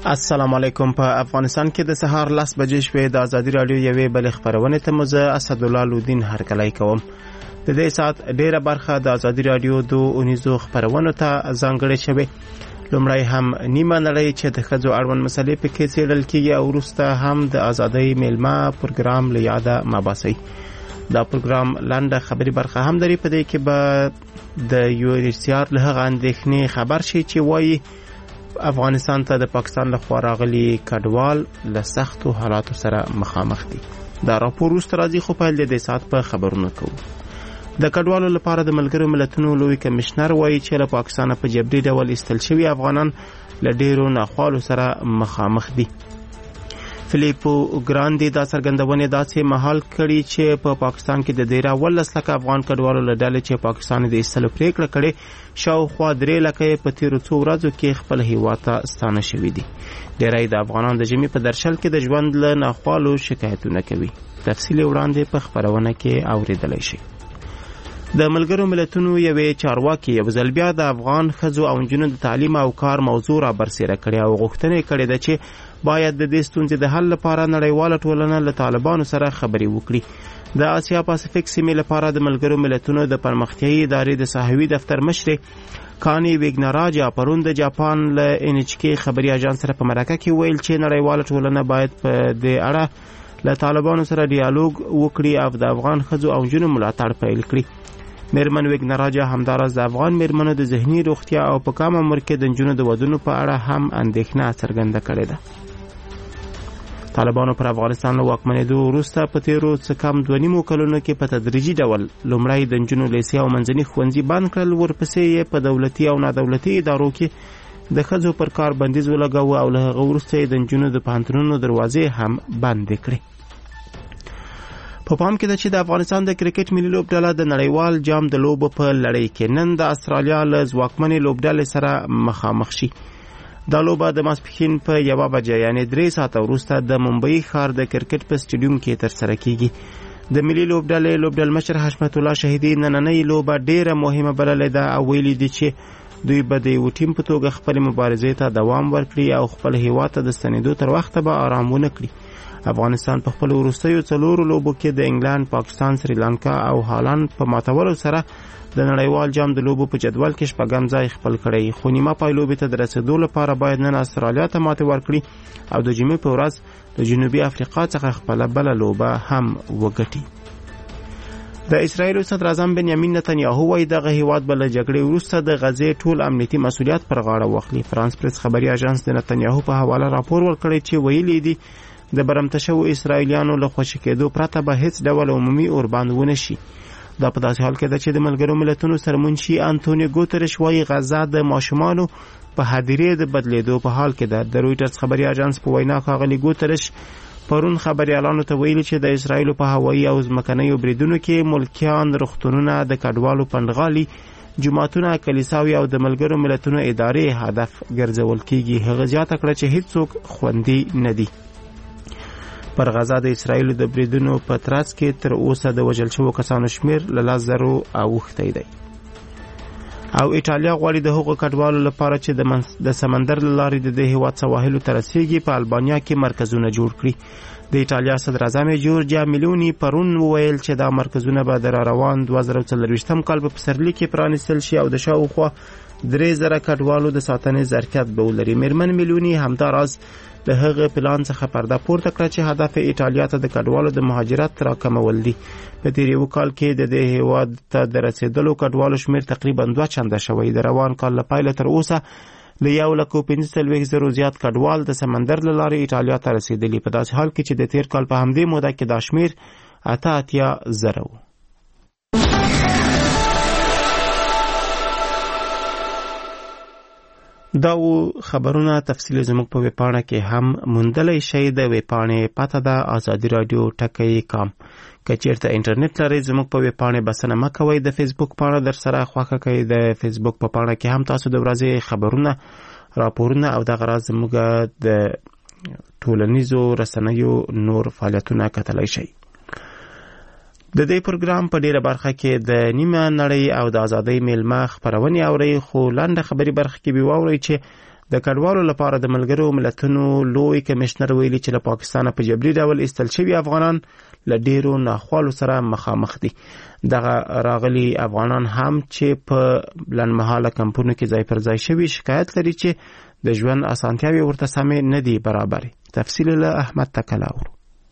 السلام علیکم. په افغانستان کې د سهار 10 بجې شوې د ازادي رادیو یوې بل خبرونه ته مزه اسد الله لودین هرکلی کوم. د دې سات ډیره برخه د ازادي رادیو د اونیزو خبرونه ته ځانګړې شوه. لومړی هم نیمه نړۍ چې د خځو اړوند مسلې په کې څېړل کېږي او وروسته هم د ازادۍ میلمه پروګرام له یاده مباسي. دا پروګرام لاندې خبري برخه هم لري. په دې کې به د یونیسیار له غندښنې خبر شي چې وایي افغانستان ته د پاکستان لخوا راغلي کډوال له سختو حالاتو سره مخامخ دي. دا راپور وروسته راځي خو په دې سات په خبرونه کوو. د کډوالو لپاره د ملګرو ملتونو لوی کمشنر وایي چې له پاکستان په جبري ډول ایستل شوي افغانان له ډیرو ناخوالو سره مخامخ دي. فلیپو ګراندي دا څرګندونه داسې مهال کړي چې په پاکستان کې د 13 لک افغان کډوالو له ډلې چې پاکستان د ایستلو پریکړه کړې شاوخوا 3 لک په تیرو څو ورځو کې خپل هیواد ته ستانه شوي دي. ډیری د افغانانو د ژمي په درشل کې د ژوند له ناخوالو شکایتونه کوي. تفصیل وړاندې په خبرونه کې اوریدلای شي. د ملګرو ملتونو یوې چارواکي یو ځل بیا د افغان ښځو او نجونو د تعلیم او کار موضوع را برسېره کړې او غوښتنه کړې ده چې باید د دې ستونزې د حل لپاره نړیواله ټولنه له طالبانو سره خبرې وکړي. د آسیا پاسفیک سیمې لپاره د ملګرو ملتونو د پرمختیایي ادارې د صحوي دفتر مشر کانی ویګناراجا پرون د جاپان له NHK خبري اژانس سره په مرکه کې ویل چې نړیواله ټولنه باید په دې اړه له طالبانو سره ډیالوګ وکړي او د افغان ښځو او نجونو ملاتړ پیل کړي. میرمن ویګناراجا همداراز د افغان میرمنو د ذهني روغتیا او په کم عمر کې د نجونو د ودونو په اړه هم اندېښنه څرګنده کړې ده. طالبانو پر افغانستان له واکمنېدو وروسته په تیرو څه کم 2.5 کلونو کې په تدریجي ډول لومړی د نجونو لیسې او منځني ښوونځي بند کړل، ورپسې یې په دولتي او نادولتي ادارو کې د ښځو پر کار بندیز ولګاوه او له هغه وروسته یې د نجونو د پوهنتونونو دروازې هم بندې کړې. په پام کې ده چې د افغانستان د کرکټ ملي لوبډله د نړیوال جام د لوبو په لړۍ کې نن د استرالیا له ځواکمنې لوبډلې سره مخامخ شي. دا لوبه د ماسپښین په 1 بجه یعنی 3 ساعته وروسته د ممبئی ښار د کرکټ په سټیډیوم کې ترسره کیږي. د ملي لوبډلې لوبډلمشر حشمت الله شهیدي نننۍ لوبه ډیره مهمه بللې ده او ویلي دي چې دوی به د یو ټیم په توګه خپل مبارزې ته دوام ورکړي او خپل هیواد ته د ستنېدو تر وخته به آرام ونه کړي. افغانستان په خپل وروستیو 4 لوبو کې د انګلند، پاکستان، سریلانکا او هالند په ماتولو سره د نړیوال جام د لوبو په جدول کې شپږم ځای خپل کړی. خو نیمه پای لوبې ته د رسیدو لپاره باید نن استرالیا ته ماتې ورکړي او د جمعې په ورځ د جنوبي افریقا څخه خپله بله لوبه هم وګټي. د اسرائیل صدر اعظم بنیامین نتنیاهو وایي دغه هیواد به له جګړې وروسته د غزې ټول امنیتي مسؤلیت پر غاړه واخلي. فرانس پریس خبري اژانس د نتنیاهو په حواله راپور ورکړی چې ویلي دي د برمته شوو اسرائیلیانو له خوشي کېدو پرته به هیڅ ډول عمومي اوربند ونه شي. دا په داسې حال کې ده چې د ملګرو ملتونو سرمنشي انټونیو ګوترش وایي غزه د ماشومانو په هدیرې د بدلیدو په حال کې ده. د رویټرز خبري اژانس په وینا ښاغلي ګوترش پرون خبريالانو ته ویلي چې د اسرائیل په هوایي او ځمکنیو بریدونو کې ملکیان، روغتونونه، د کډوالو پنډغالي، جماعتونه، کلیساوي او د ملګرو ملتونو ادارې هدف ګرځول کیږي. هغه زیاته کړه چې هیڅوک خوندي نه دي. پر غزه د اسرائیل د بریدونو په ترڅ کې تر اوسه د وژل شوو کسانو شمیر له 10,000 اوښتی دی. او ایټالیا غواړي د هغو کډوالو لپاره چې د سمندر له لارې د دې هیواد سواحلو ته رسیږي په البانیا کې مرکزونه جوړ کړي. د ایټالیا صدر اعظم جورجیا میلونی پرون وویل چې دا مرکزونه به د روان 2024 کال په پسرلي کې پرانیستل شي او د شاوخوا 3,000 کډوالو د ساتنې ظرفیت به ولري. میرمن میلونی همداراز د هغه پلان څخه پرده پورته کړه چې هدف ایټالیا ته د کډوالو د مهاجرت راکمول دي. په تیر یو کال کې د دې هیواد ته د رسیدلو کډوالو شمیر تقریبا 2 چنده شوی. د روان کال له پیله تر اوسه له 1,45,000 زیات کډوال د سمندر له لارې ایټالیا ته رسیدلي، په داسې حال کې چې د تیر کال په همدې موده کې دا شمیر 88,000 و. دا خبرونه تفصیل زموږ په ویبپاڼه کې هم موندلی شئ. د ویبپاڼې پته ده ازادي رادیو ټکی.com. که چیرته انټرنیټ لرئ زموږ په ویبپاڼې بسنه مه کوئ. د فیسبوک پاڼه در سره خوښه کړئ. د فیسبوک په پاڼه کې هم تاسو د ورځې خبرونه، راپورونه او دغه راز زموږ د ټولنیزو رسنیو نور فعالیتونه کتلی شئ. د دې پروګرام په ډیره برخه کې د نیمه نړۍ او د ازادۍ میلمه خبرونه اوري، خو لاندې خبري برخه کې به واوري چې د کډوالو لپاره د ملګرو ملتونو لوی کمشنر ویلي چې له پاکستان په جبري ډول ایستل شوي افغانان له ډیرو ناخوالو سره مخامخ دي. دغه راغلي افغانان هم چې په لنډمهاله کمپونو کې ځای پر ځای شوي شکایت لري چې د ژوند اسانتیاوې ورته سمې نه دي برابرې. تفصیل له احمد تکلاور.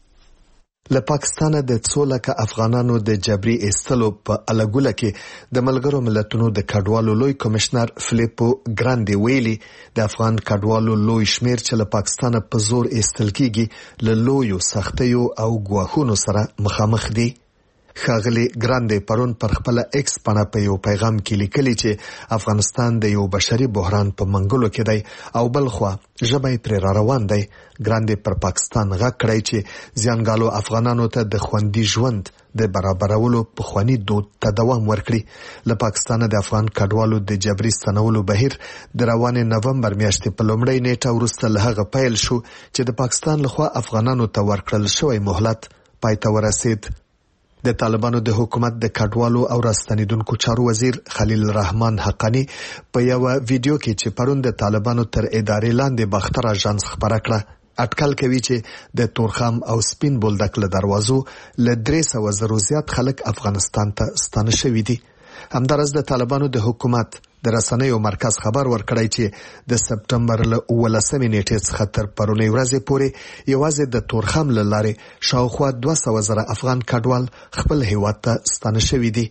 له پاکستانه د 2 لکه افغانانو د جبري ایستلو په الګوله کې د ملګرو ملتونو د کډوالو لوی کمشنر فلیپو ګراندي ویلي د افغان کډوالو لوی شمیر چې له پاکستانه په زور ایستل کیږي له لویو سختیو او ګواښونو سره مخامخ دي. ښاغلي ګراندي پرون پر خپل ایکس باندې په یو پیغام کې لیکلي چې افغانستان د یو بشري بحران په منګلو کې دی او بلخوا ژبه پر روان دی. ګراندي پر پاکستان غږ کړی چې ځانګالو افغانانو ته د خوندي ژوند د برابرولو په خواني دود ته دوام ورکړي. له پاکستان د افغان کډوالو د جبري ستنولو بهیر د روان نومبر میاشتې په لومړۍ نیټه وروسته له هغه پیل شو چې د پاکستان لخوا افغانانو ته ورکړل شوی مهلت پای ته ورسید. د طالبانو د حکومت د کډوالو او راستنیدونکو چارو وزیر خلیل الرحمن حقانی په یو ویډیو کې چې پرون د طالبانو تر ادارې لاندې باختر اژانس خبره کړه اټکل کوي چې د تورخم او سپین بولدک له دروازو له 300,000 زیات خلک افغانستان ته ستانه شوي دي. همدارس د طالبانو د حکومت د رسنیو مرکز خبر ورکړی چې د سپټمبر له 18 نیټې څخه تر پرونی ورځې پورې یوازې د تورخم له لارې شاوخوا 200,000 افغان کډوال خپل هیواد ته ستانه شوي دي.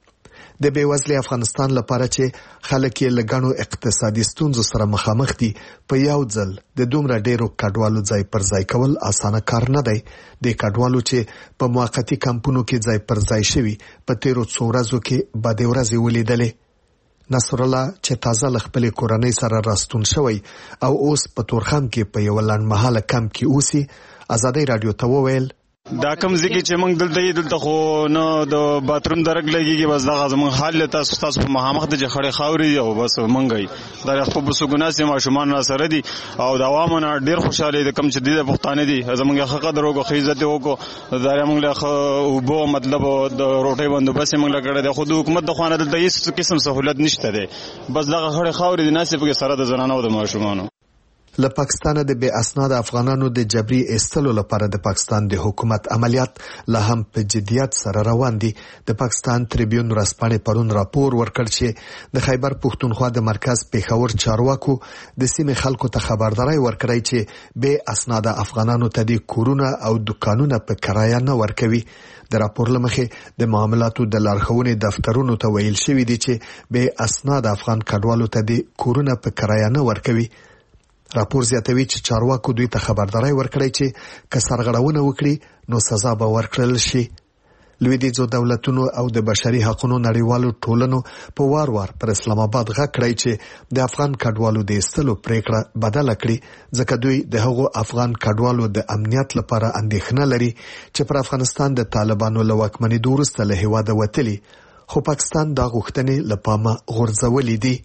د بیوزلي افغانستان لپاره چې خلک یې له ګڼو اقتصادي ستونزو سره مخامخ دي په یو ځل د دومره ډیرو کډوالو ځای پر ځای کول اسانه کار نه دی. د کډوالو چې په موقتی کمپونو کې ځای پر ځای شوي په تیرو څو ورځو کې بدې ورځې ولیدلې. نصر الله چې تازه له خپلې کورنۍ سره راستون شوی او اوس په تورخم کې په یو لنډمهاله کمپ کې اوسي ازادي رادیو ته وویل دا کوم ځکه چې موږ دلته خو نو د باتروم درک لګيږي بس دا زموږ حال تاسو په مخامخ د جخړې خاوري او بس مونږی دا خپل بسګنا سي ماشومان را سره دي او د عوامو نه ډیر خوشاله دي کوم چې د پښتانه دي زموږ حق دروغه خیزت وکړو دا موږ له وبو مطلب د روټي بندوبست موږ لګړه د خود حکومت د خوانه دلته هیڅ قسم سہولت نشته ده بس دا خړې خاوري دي ناسب کې سره د زنانو او د ماشومانو. له پاکستان د بے اسناد افغانانو د جبري ایستلو لپاره د پاکستان د حکومت عملیات لا هم په جديت سره روان دي. د پاکستان تریبیون رسپانې پرون راپور ورکړ چې د خیبر پښتونخوا د مرکز پیښور چارواکو د سیمې خلکو ته خبرداري ورکړی چې بے اسناد افغانانو ته د کورونه او دکانونه په کرایه نه ورکوي. د راپور لمخې د معاملاتو د لارښوونې دفترونو ته ویل شوی دی چې بے اسناد افغان کډوالو ته د کورونه په کرایه نه ورکوي. راپور زیاتوي چې چارواکو دوی ته خبرداري ورکړی چې که سرغړونه وکړي نو سزا به ورکړل شي. لویدیځو دولتونو او د بشري حقوقو نړیوالو ټولنو په وار وار پر اسلام آباد غږ کړی چې د افغان کډوالو د ایستلو پریکړه بدله کړي ځکه دوی د هغو افغان کډوالو د امنیت لپاره اندېښنه لري چې پر افغانستان د طالبانو له واکمنۍ وروسته له هیواده وتلي خو پاکستان دا غوښتنې له پامه غورځولې دي.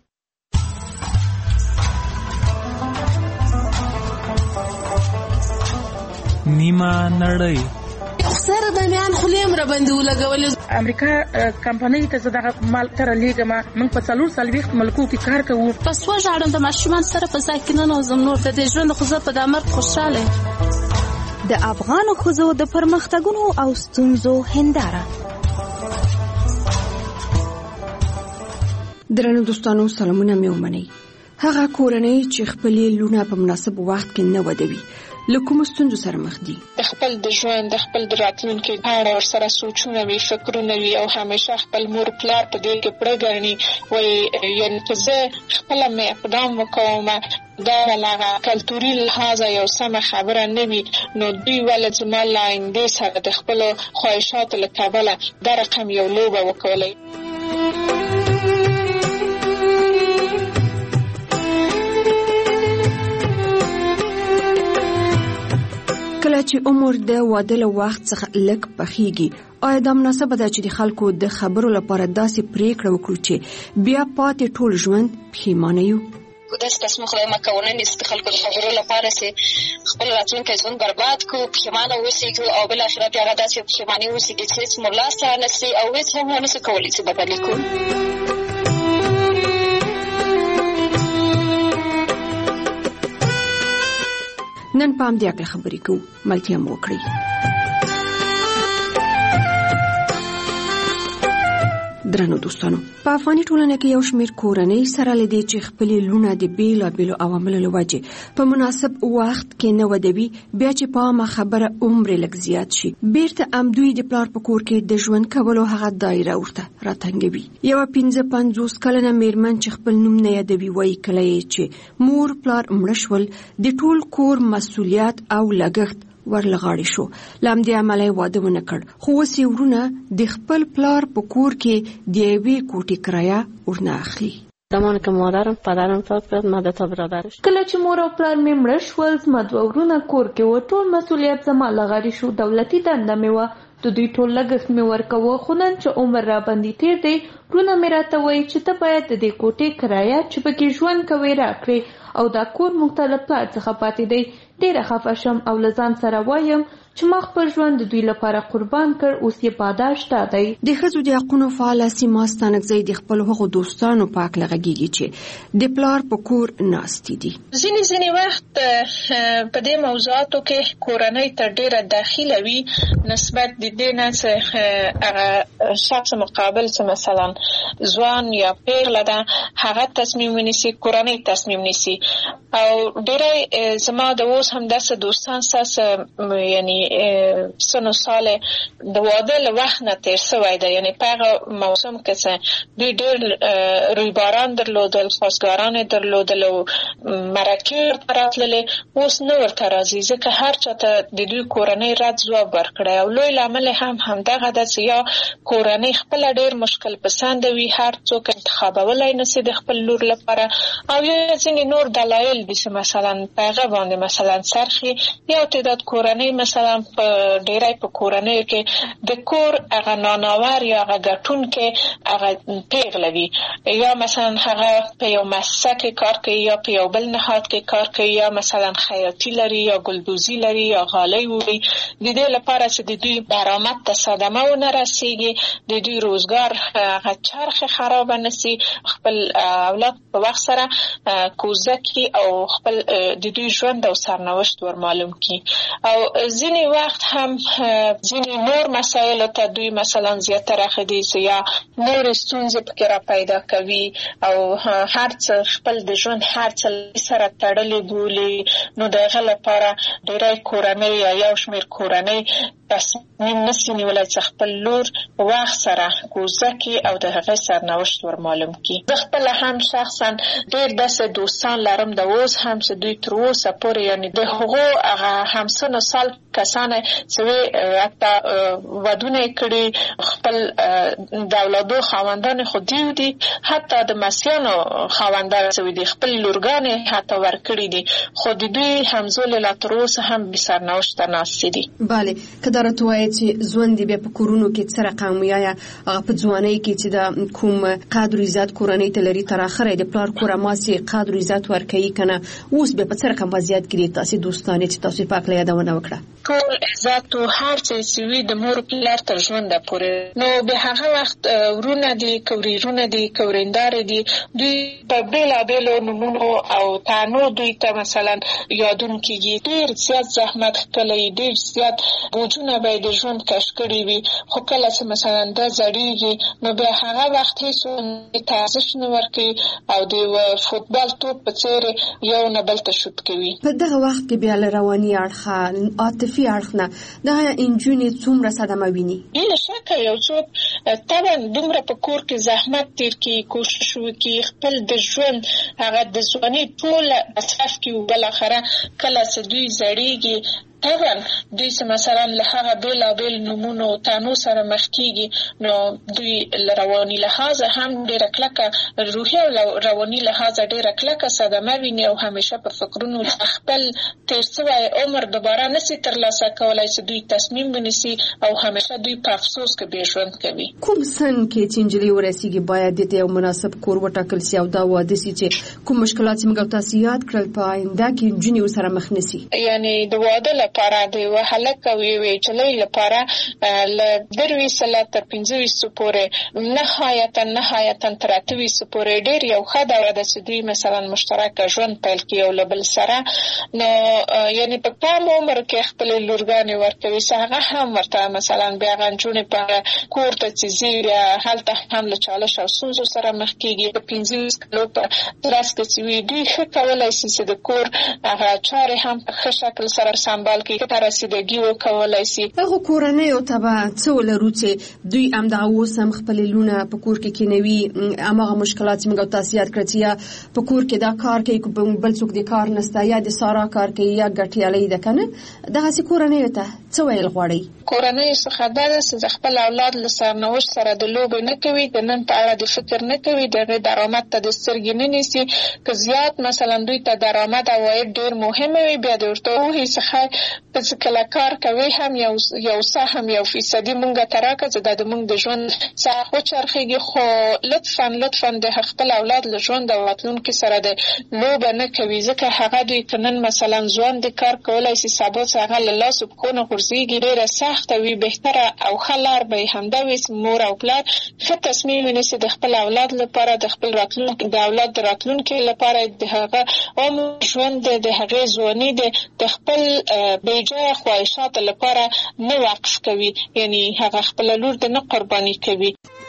نیمه نړۍ سره د میان خلیم را باندې ولګول امریکا کمپنۍ ته زړه مال تر لیګما موږ په 440 ملکو کې کار کوو پس وژاړم د ماشومان سره په ځای کې نه نوزم نور د ژوند خو په دمر خوشاله د افغان خزو د پرمختګونو او ستونزو هنداره. درنو دوستانو سلامونه مې ومنئ. هغه کورنۍ چې خپلې لونه په مناسب وخت کې نه ودوي لکه مستونزو سره مخ دي د خپل د ژوند د خپل د راتلونکي په اړه ورسره سوچونه وي فکرونه وي او همیشه خپل مور پلار په دې کې پړګرني وي یعنی چې زه خپل مې اقدام وکوم دا لغه کلتوري لحاظه یو سمه خبره نه وي نو دوی ولې زما لاندې سره د خپل خواهشاتو له کبله دا رقم یو لوبه وکولای. کله چې عمر د واده له وخت څخه لږ پخېږي آیا دا مناسبه ده چې د خلکو د خبرو لپاره داسې پریکړه وکړو چې بیا پاتې ټول ژوند پښیمانه یو؟ داسې تصمیم خدای مکونه نیست د خلکو د خبرو لپاره چې خپل راتلونکی ژوند برباد کړو پښیمانه اوسېږو او بالاخره بیا هغه داسې پښیماني اوسېږي چې هېڅ مو لاسته رانسي او هېڅ هم ونسو کولی چې بدل کړو. نن په همدې اړه خبرې کوو. ملتیا مو وکړئ. درنو دوستانو، په افغاني ټولنه کې یو شمېر کورنۍ سره لدی چې خپل لونه د بیلابیلو عواملو له وجې په مناسب وخت کې نه ودوي، بیا چې په عامه خبره عمر لږ زیات شي بیرته امدوی د پلار په کور کې د ژوند کولو هغه دایره ورته راتنګوي. یو 55 کلنه میرمن چې خپل نوم نه یادوي وایي کله چې مور پلار مړه شول د ټول کور مسؤلیت او لګښت ورلغاړي شو. لامدې عملی واده ونه کړ، خو اوس یې ورونه د خپل پلار په کور کې د یوې کوټې کرایه ورنه اخلي. زمانی که مادرم پدرم فوت کرد ما 2 برادرش. کله چې مور او پلار مې مړه شول زما 2 ورونه کور کې و، ټول مسؤلیت زما لغاړي شو. دولتي دنده مې وه، د دوی ټول لګښت مې ورکوه، خو نن چې عمر را باندې تیر دی ورونه مې راته وایي چې ته باید د دې کوټې کرایه چې پکې ژوند کوې راکړې او دا کور موږ ته له پلار څخه پاتې دی. ډېره خفه شم او له ځان سره وایم چې ما خپل ژوند د دوی لپاره قربان کړ، اوس یې پاداش دا دی. د ښځو د حقونو فعاله سیما ستانکزی د خپلو هغو دوستانو په هکله غږېږي چې د پلار په کور ناستې دي. ځینې وخت په دې موضوعاتو کې کورنۍ ته ډېره داخله وي نسبت د دې نه چې هغه شخص مقابل چې مثلا ځوان یا پیغله ده هغه تصمیم ونیسي، کورنۍ تصمیم نیسي. او ډېری زما د اوس هم داسې دوستان ساسه یعنی سن و سال د واده له وخت نه تیر شوی ده، یعنی په هغه موسم کې چې دوی ډېر رویباران درلودل، خواستګاران یې درلودل او مرکې ورته راتللې، اوس نه ورته راځي ځکه هر چا ته د دوی کورنۍ رد ځواب ورکړی. او لوی لامل هم همدغه ده چې یا کورنۍ خپله ډېر مشکل پسنده وي، هر څوک انتخابولی نشي د خپل لور لپاره، او یا ځینې نور دلایل دي چې مثلا په هغه باندې مثلا سرخي یو تعداد کورنۍ مثلا په ډیری په کورنۍ کې د کور هغه ناناور یا هغه ګټونکي هغه پیغله وي، یا مثلا هغه په یو مؤسسه کې کار کوي یا په یو بل نهاد کې کار کوي، یا مثلا خیاطي لري یا ګلدوزي لري یا غالۍ وي. د دې لپاره چې د دوی درآمد ته صدمه ونه رسیږي، د دوی روزګار هغه چرخ خراب نشي، خپل اولاد په وخت سره کوزه کی او خپل د دوی ژوند او سرنوشت ور معلوم کی. او ځینې وخت هم ځینې نور مسایل ته دوی مثلا زیاتره خدي یا نور ستونزې پکې را پیدا کوي او هر څه خپل د ژوند هر څه سره تړلې بولي. نو دغه لپاره ډېری کورنۍ یا یو شمېر کورنۍ تصمیم نشي نیولی چې خپل لور په وخت سره کوزه کی او د هغې سرنوشت ور معلوم کی. زه خپله هم شخصا ډېر داسې دوستان لرم د اوس هم چې دوی تر اوسه پورې یعنې د هغو هغه همسن سال کسانه چې حتی ودونه یې کړي، خپل د اولادو خاوندان خو دیو دي، حتی د مسیانو خاوندان چې دي خپل لورګانې حتی ورکړي دي، خو د دوی همزولې لا تر اوسه هم بې سرنوشته ناستې دي. بله، که دا راته وایې چې ژوند دې بیا په کورونو کې څه رقم وي، یا هغه په ځوانۍ کې چې د کوم قدر و عزت کورنۍ ته لري تر اخره د پلار کور اماسې قدر و عزت ورکوي که نه، اوس بیا په څه رقم وضعیت کې دي تاسې دوستانې چې تاسو په هکله یادونه وکړه؟ ټول عزت او هر څه وي د مور پلار تر ژونده پورې. نو به هغه وخت ورونه دي، کوریرونه دي، کوریندار دي، دوی په بېلابېلو نومونو او تانو دوی ته مثلا یادون کېږي. ډېر زیات زحمت کړی، ډېر زیات بوجونه به د ژوند کش کړي وي، خو کله چې مثلا دا زړېږي نو بیا هغه وخت هېڅ ته ارزښت نه ورکوي او د فوټبال توپ په څېر یو نه بل ته شوت کوي. په دغه وخت کې بیا له رواني اړخه عاطفي اړخ نه دغه نجونې څومره صدمه ویني؟ بې شکه یو څوک طبعا دومره په کور کې زحمت تېر کړي، کوشش وکړي، خپل د ژوند هغه د ځوانۍ ټوله مصرف کړي، بالاخره کله چې دوی زړېږي طبعا دوی چې مثلا له هغه بېلابېل نومونو تانو سره مخ کېږي، نو دوی له رواني لحاظه هم ډېره کلکه، روحي او رواني لحاظه ډېره کلکه صدمه ویني او همیشه په فکرونو خپل تېر شوی عمر دوباره نشي ترلاسه کولی چې دوی تصمیم ونیسي او همیشه دوی په افسوس کې بې ژوند کوي. کوم سن کې چې نجلۍ ورسېږي باید دې ته یو مناسب کور وټاکل سي او دا واده سي چې کوم مشکلات چې موږ تاسو یاد کړل په آینده کې نجونې ورسره مخ نه سي؟ یعنې د واده لپاره د یو هلک او یوې نجلۍ لپاره له 200 تر 15 پورې نهایتا تر 8 پورې ډېر یو ښه دوره ده چې دوی مثلا مشترک ژوند پیل کړي یو له بل سره. نو یعنی په کم عمر کې خپلې لورګانې ورکوي چې هغه هم ورته مثلا بیا هغه نجونې په کور ته چې ځي بیا هلته هم له چالش او ستونزو سره مخ کېږي. په 15 کلو په ترڅ کې چې وي دوی ښه کولی شي چې د کور هغه چارې هم په ښه شکل سره سمبال کړي، ښه ته رسیدګي وکولی شي. هغو کورنیو ته به څه ولرو چې دوی همدغه اوس هم خپلې لونه په کور کې کېنوي، هماغه مشکلات چې موږ او تاسو یاد کړه چې یا په کور کې دا کار کوي بل څوک د کار نشته یا د سارا کار کوي یا ګټیالی ده که نه، دغسې کورنیو ته څه ویل غواړئ؟ کورنیو څخه دا ده چې د خپل اولاد له سرنوشت سره د لوبې نه کوي، د نن په اړه د فکر نه کوي، د هغې درآمد ته د سترګې نه نیسي. که زیات مثلا دوی ته درآمد او عاید ډېر مهم وي، بیا د ورته ووایي څخه چې کله کار کوي هم یو سهم 1% مونږ ته راکړه چې دا د مونږ د ژوند څخه وچرخېږي. خو لطفا د خپل اولاد له ژوند او راتلونکي سره د لوبه نه کوي، ځکه هغه دوی که نن مثلا ځوان د کار کولی شي، سبا چې هغه له لاسو پښو نه غورځېږي ډېره سخته وي. بهتره او ښه لار به یې همدا وي چې مور او پلار ښه تصمیم ونیسي د خپل اولاد لپاره، د خپل راتلونکي د اولاد د راتلونکي لپاره، د هغه عمر ژوند د هغې ځواني د خپل بېجایه خواهشاتو لپاره نه وقف کوي، یعنی هغه خپله لور د نه قرباني کوي.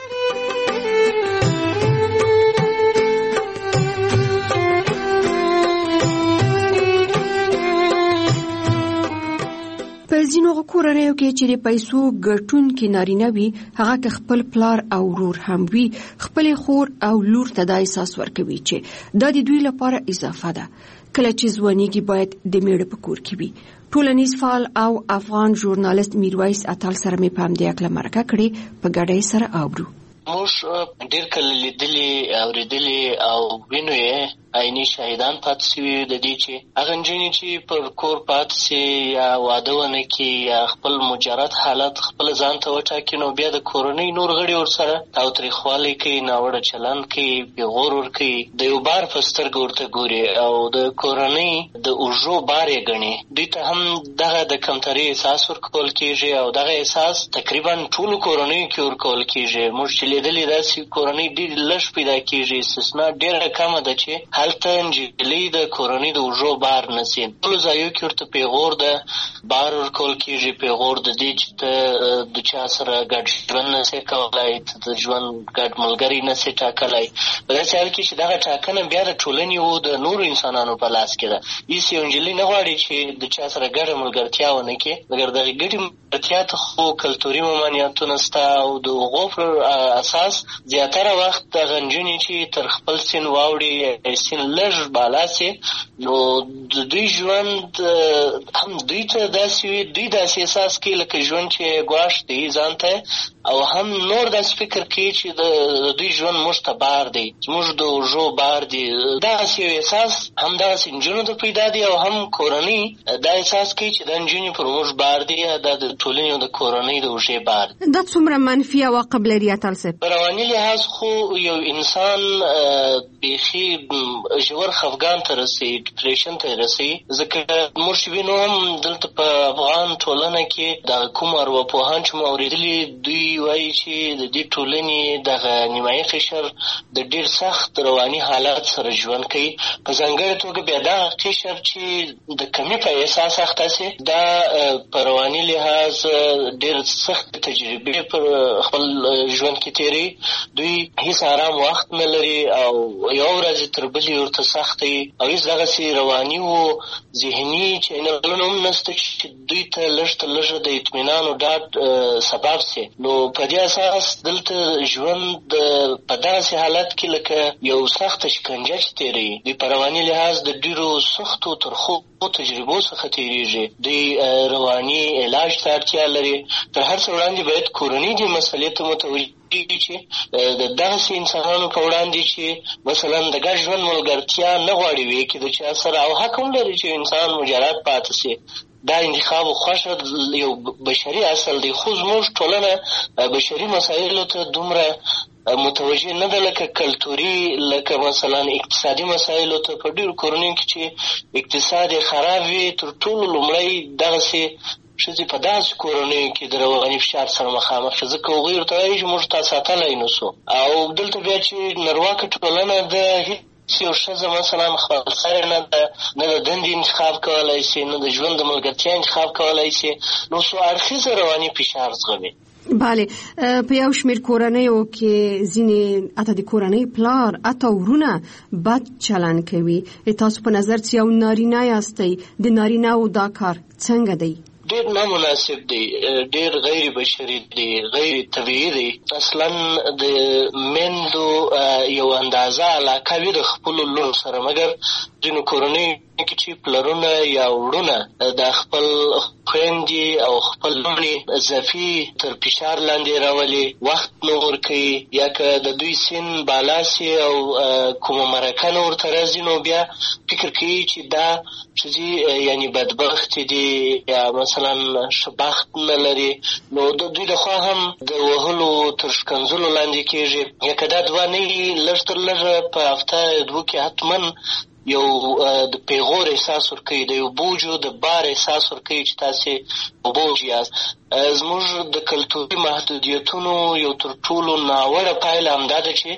په ځینو کورنیو کې چې د پیسو ګټونکي نارینه وي، هغه که خپل پلار او ورور هم وي، خپلې خور او لور ته دا احساس ورکوي چې دا د دوی لپاره اضافه ده. کله چې ځوانیږي باید د میړه په کور کې وي. ټولنیز فعال او افغان ژورنالست میرویس اتل سره مې په همدې هکله مرکه کړې، په ګډه یې سره اورو. موږ ډېر کله لیدلي اورېدلي او وینو یې عیني شاهدان پاتې شوي د دې چې هغه نجونې چې پر کور پاتې شي یا واده ونه کړي یا خپل مجرد حالت خپل ځان ته وټاکي، نو بیا د کورنۍ نور غړي ورسره تاوتریخوالی کوي، ناوړه چلند کوي، پیغور ورکوي، د یو بار په سترګه ورته ګوري او د کورنۍ د اوږو بار یې ګڼي. دوی ته هم دغه د کمترۍ احساس ورکول کېږي او دغه احساس تقریبا ټولو کورنیو کې ورکول کېږي. موږ چې لیدلې داسې کورنۍ ډېرې لږ پیدا کېږي، استثنا ډېره کمه ده چې هلته نجلۍ د کورنۍ د اوږو بار نسي. ټولو ځایو کې ورته پیغور د بار ورکول کېږي، پیغور د دې چې ته د چا سره ګډ ژوند نسې کولی، ته د ژوند ګډ ملګری نسې ټاکلی. په داسې حال کې چې دغه ټاکنه بیا د ټولنې او د نورو انسانانو په لاس کې ده. هېڅ یو نجلۍ نه غواړي چې د چا سره ګډه ملګرتیا ونه کړي، مګر دغې ګډې ملګرتیا ته خو کلتوري ممانعتونه شته او د هغو پر اساس زیاتره وخت دغه نجونې چې تر خپل سن واوړي، سن لږ بالا سي، نو د دوی ژوند هم دوی ته داسې وي، دوی داسې احساس کوي لکه ژوند چې ګواښ دی ځان ته، او هم نور داسې فکر کوي چې د دوی ژوند موږ ته بار دی، زموږ د اوږو بار دی. دغسې یو احساس هم دغسې نجونو ته پیدا دی او هم کورنۍ دا احساس کوي چې دا نجونې پر موږ بار دی، دا د ټولنې او د کورنۍ د اوږې بار دی. دا څومره منفي عواقب لري اتل صاحب؟ په رواني لحاظ خو یو انسان بیخي ژور خفګان ته رسي، ډپریشن ته رسي، ځکه موږ چې وینو هم دلته په افغان ټولنه کې دغه کوم ارواپوهان چې مو اورېدلي دوی وایي چې د دې ټولنې دغه نیمایي قشر د ډېر سخت رواني حالات سره ژوند کوي. په ځانګړې توګه بیا دغه قشر چې د کمي په احساس اخته سي، دا په رواني لحاظ ډېر سخت تجربې پر خپل ژوند کې تېروي. دوی هېڅ آرام وخت نه لري او یو ورځ تر بلې ورته سخته وي او هېڅ دغسې رواني و ذهني چینلونه هم نشته چې دوی ته لږ تر لږه د اطمینان او ډاډ سبب سي. نو په دې اساس دلته ژوند په دغسې حالت کې لکه یو سخته شکنجه چې تېروي. دوی په رواني لحاظ د ډېرو سختو ترخو تجربو څخه تېرېږي. دوی رواني علاج ته اړتیا لري. تر هر څه وړاندې باید کورنۍ دې مسئلې ته متوجه کېږي چې د داسې انسانانو په وړاندې چې مثلا د ګډ ژوند ملګرتیا نه غواړي وي کې د چا سره او حق هم لري چې انسان مجرد پاتې سي. دا انتخاب خوښه یو بشري اصل دی، خو زموږ ټولنه بشري مسایلو ته دومره متوجه نه ده لکه کلتوري، لکه مثلا اقتصادي مسایلو ته. په ډېرو کورنیو کې چې اقتصاد یې خراب وي، تر ټولو لومړی دغسې ښځې په داسې کورنیو کې د رواني فشار سره مخامخ شي، ځکه هغوی ورته وایي چې موږ تا ساتلی نه سو. او دلته بیا چې نرواکه ټولنه ده، یو ښځه مثلا خپلسرې نه ده، نه د دندې انتخاب کولی شي، نه د ژوند د ملګرتیا انتخاب کولی شي، نو څو اړخیزه رواني فشار زغمي. بله، په یو شمېر کورنیو کې ځینې حتی د کورنۍ پلار حتی ورونه بد چلند کوي. تاسو په نظر چې یو نارینه یاستئ، د نارینه‌و دا کار څنګه دی؟ ډېر نامناسب دی، ډېر غیر بشري دی، غیر طبیعي دی. اصلا د میندو یو اندازه علاقه وي د خپلو لور سره، مګر ځینو کورنیو کې چې پلرونه یا وروڼه د خپل خویندې او خپل لوڼې اضافي تر فشار لاندې راولي، وخت نه ورکوي، یا که د دوی سن بالا سي او کومه مرکه نه ورته راځي، نو بیا فکر کوي چې دا ښځې یعنې بدبختې دي یا مثلا ښه بخت نه لري، نو د دوی لخوا هم د وهلو تر ښکنځلو لاندې کېږي. یا که دا دوه نه وي، لږ تر لږه په هفته دوه کې حتما یو د پیغور احساس ورکوي، د یو بوجو د بار احساس ورکوي چې تاسې بوج یاست. زموږ د کلتوري محدودیتونو یو تر ټولو ناوړه پایله همدا ده چې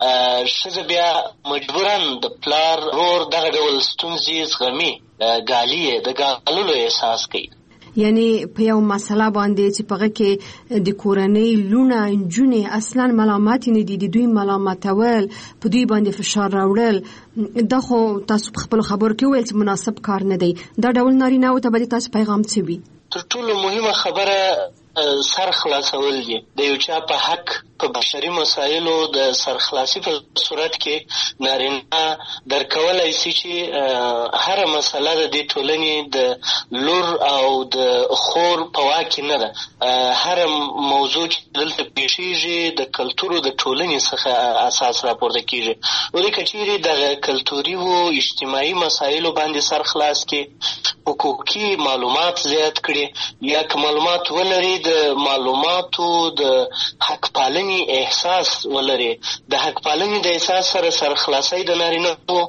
ښځه بیا مجبوراً د پلار رور دغه ډول ستونزې زغمي، ګالي یې د ګاللو احساس کوي. یعنی په یو مسله باندې چې په هغه کې د کورنۍ لونه نجونې اصلا ملامت نه دي، د دوی ملامتول، په دوی باندې فشار راوړل، دا خو تاسو په خپلو خبرو کې وویل چې مناسب کار نه دی. دا ډول نارینه‌وو ته به تاسو پیغام څه وي؟ تر ټولو مهمه خبره سر خلاصول دي. د یو چا په حق په بشري مسایلو د سرخلاصي په صورت کې نارینه درکولی شي چې هره مسله د دې ټولنې د لور او د خور په واک کې نه ده. هره موضوع چې دلته پیښیږي د کلتورو د ټولنې څخه اساس راپورته کېږي. نو دې که چیرې دغه کلتوري و اجتماعي مسایلو باندې سر خلاص کې حقوقي معلومات زیات کړي، یا که معلومات ولري د معلوماتو د حق پالنې احساس ولري، د حق پالنې د احساس سره سرخلاصۍ د نارینه‌وو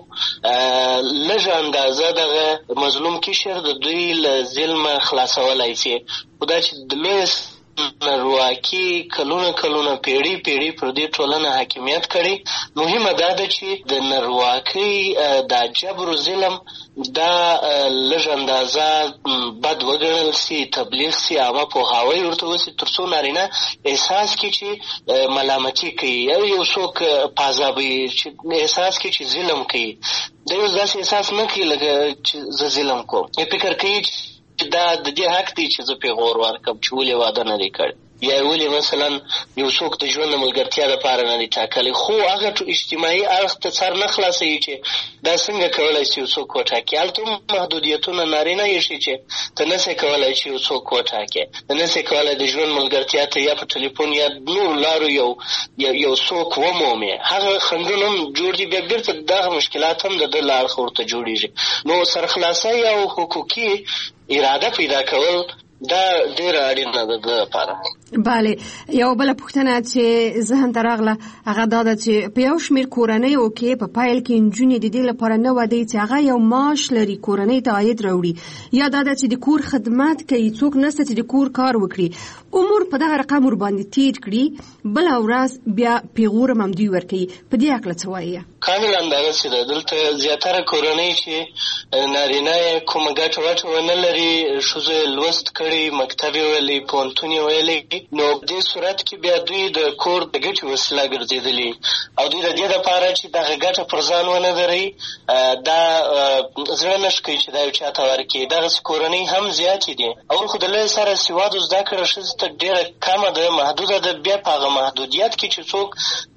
لږه اندازه دغه مظلوم کشر د دوی له ظلمه خلاصولی شي. خو دا چې د لویه نارواکي کلونه پیړۍ پر دې ټولنه حاکمیت کړی، مهمه دا ده چې د نارواکۍ دا جبر و ظلم دا لږ اندازه بد وګڼل سي، تبلیغ سي، عامه پوهاوی ورته وسي، تر څو نارینه احساس کړي چې ملامتي کوي یا یو څوک پازابوي، چې احساس کړي چې ظلم کوي. دا یو داسې احساس نه کوي لکه چې زه ظلم کوم، فکر کوي دا د دې حق دی چې زه پیغور ورکړم چې ولې واده نه دی کړی، یا ولې مثلا یو څوک د ژوند د ملګرتیا لپاره نه دی ټاکلی. خو هغه اجتماعي اړخ ته سر نه خلاصوي چې دا څنګه کولی شي یو څوک وټاکي. هلته هم محدودیتونه نارینه ایښي چې ته نسې کولی چې یو څوک وټاکې، ته نسې کولی د ژوند ملګرتیا ته یا په ټلیفون یا نورو لارو یو څوک ومومې. هغه خنډونه هم جوړ دي، بیا بېرته دغه مشکلات هم د ده له اړخه ورته جوړېږي. نو سرخلاصۍ او حقوقي اراده پیدا کول دا ډېره اړینه ده د لپاره. بله، یو بله پوښتنه چې ذهن ته راغله هغه دا ده چې په یو شمېر کورنیو کې په پیل کې نجونې د دې لپاره نه ودی چې هغه یو معاش لري، کورنۍ ته عاید راوړي، یا دا ده چې د کور خدمت کوي، څوک نشته چې د کور کار وکړي، عمر په دغه رقم ورباندې تیر کړي، بله ورځ بیا پیغور هم دوی ورکوي. په دې هکله څه وایي؟ کامل اندازه ده. دلته زیاتره کورنۍ چې نارینه یې کومه ګټه وټه ونه لري، ښځو یې لوست کړی، مکتب یې ویلی، پوهنتون یې ویلی، نو په دې صورت کې بیا دوی د کور د ګټې وسیله ګرځېدلي او دوی د دې دپاره چې دغه ګټه پر ځان ونه دروي، دا زړه نه ښه کوي چې دا یو چا ته ورکړي. دغسې کورنۍ هم زیاتې دي. اول خو د لږ سره سوادو زده کړه ښځې ته ډېره کمه ده، محدوده ده. بیا په هغه محدودیت کې چې څوک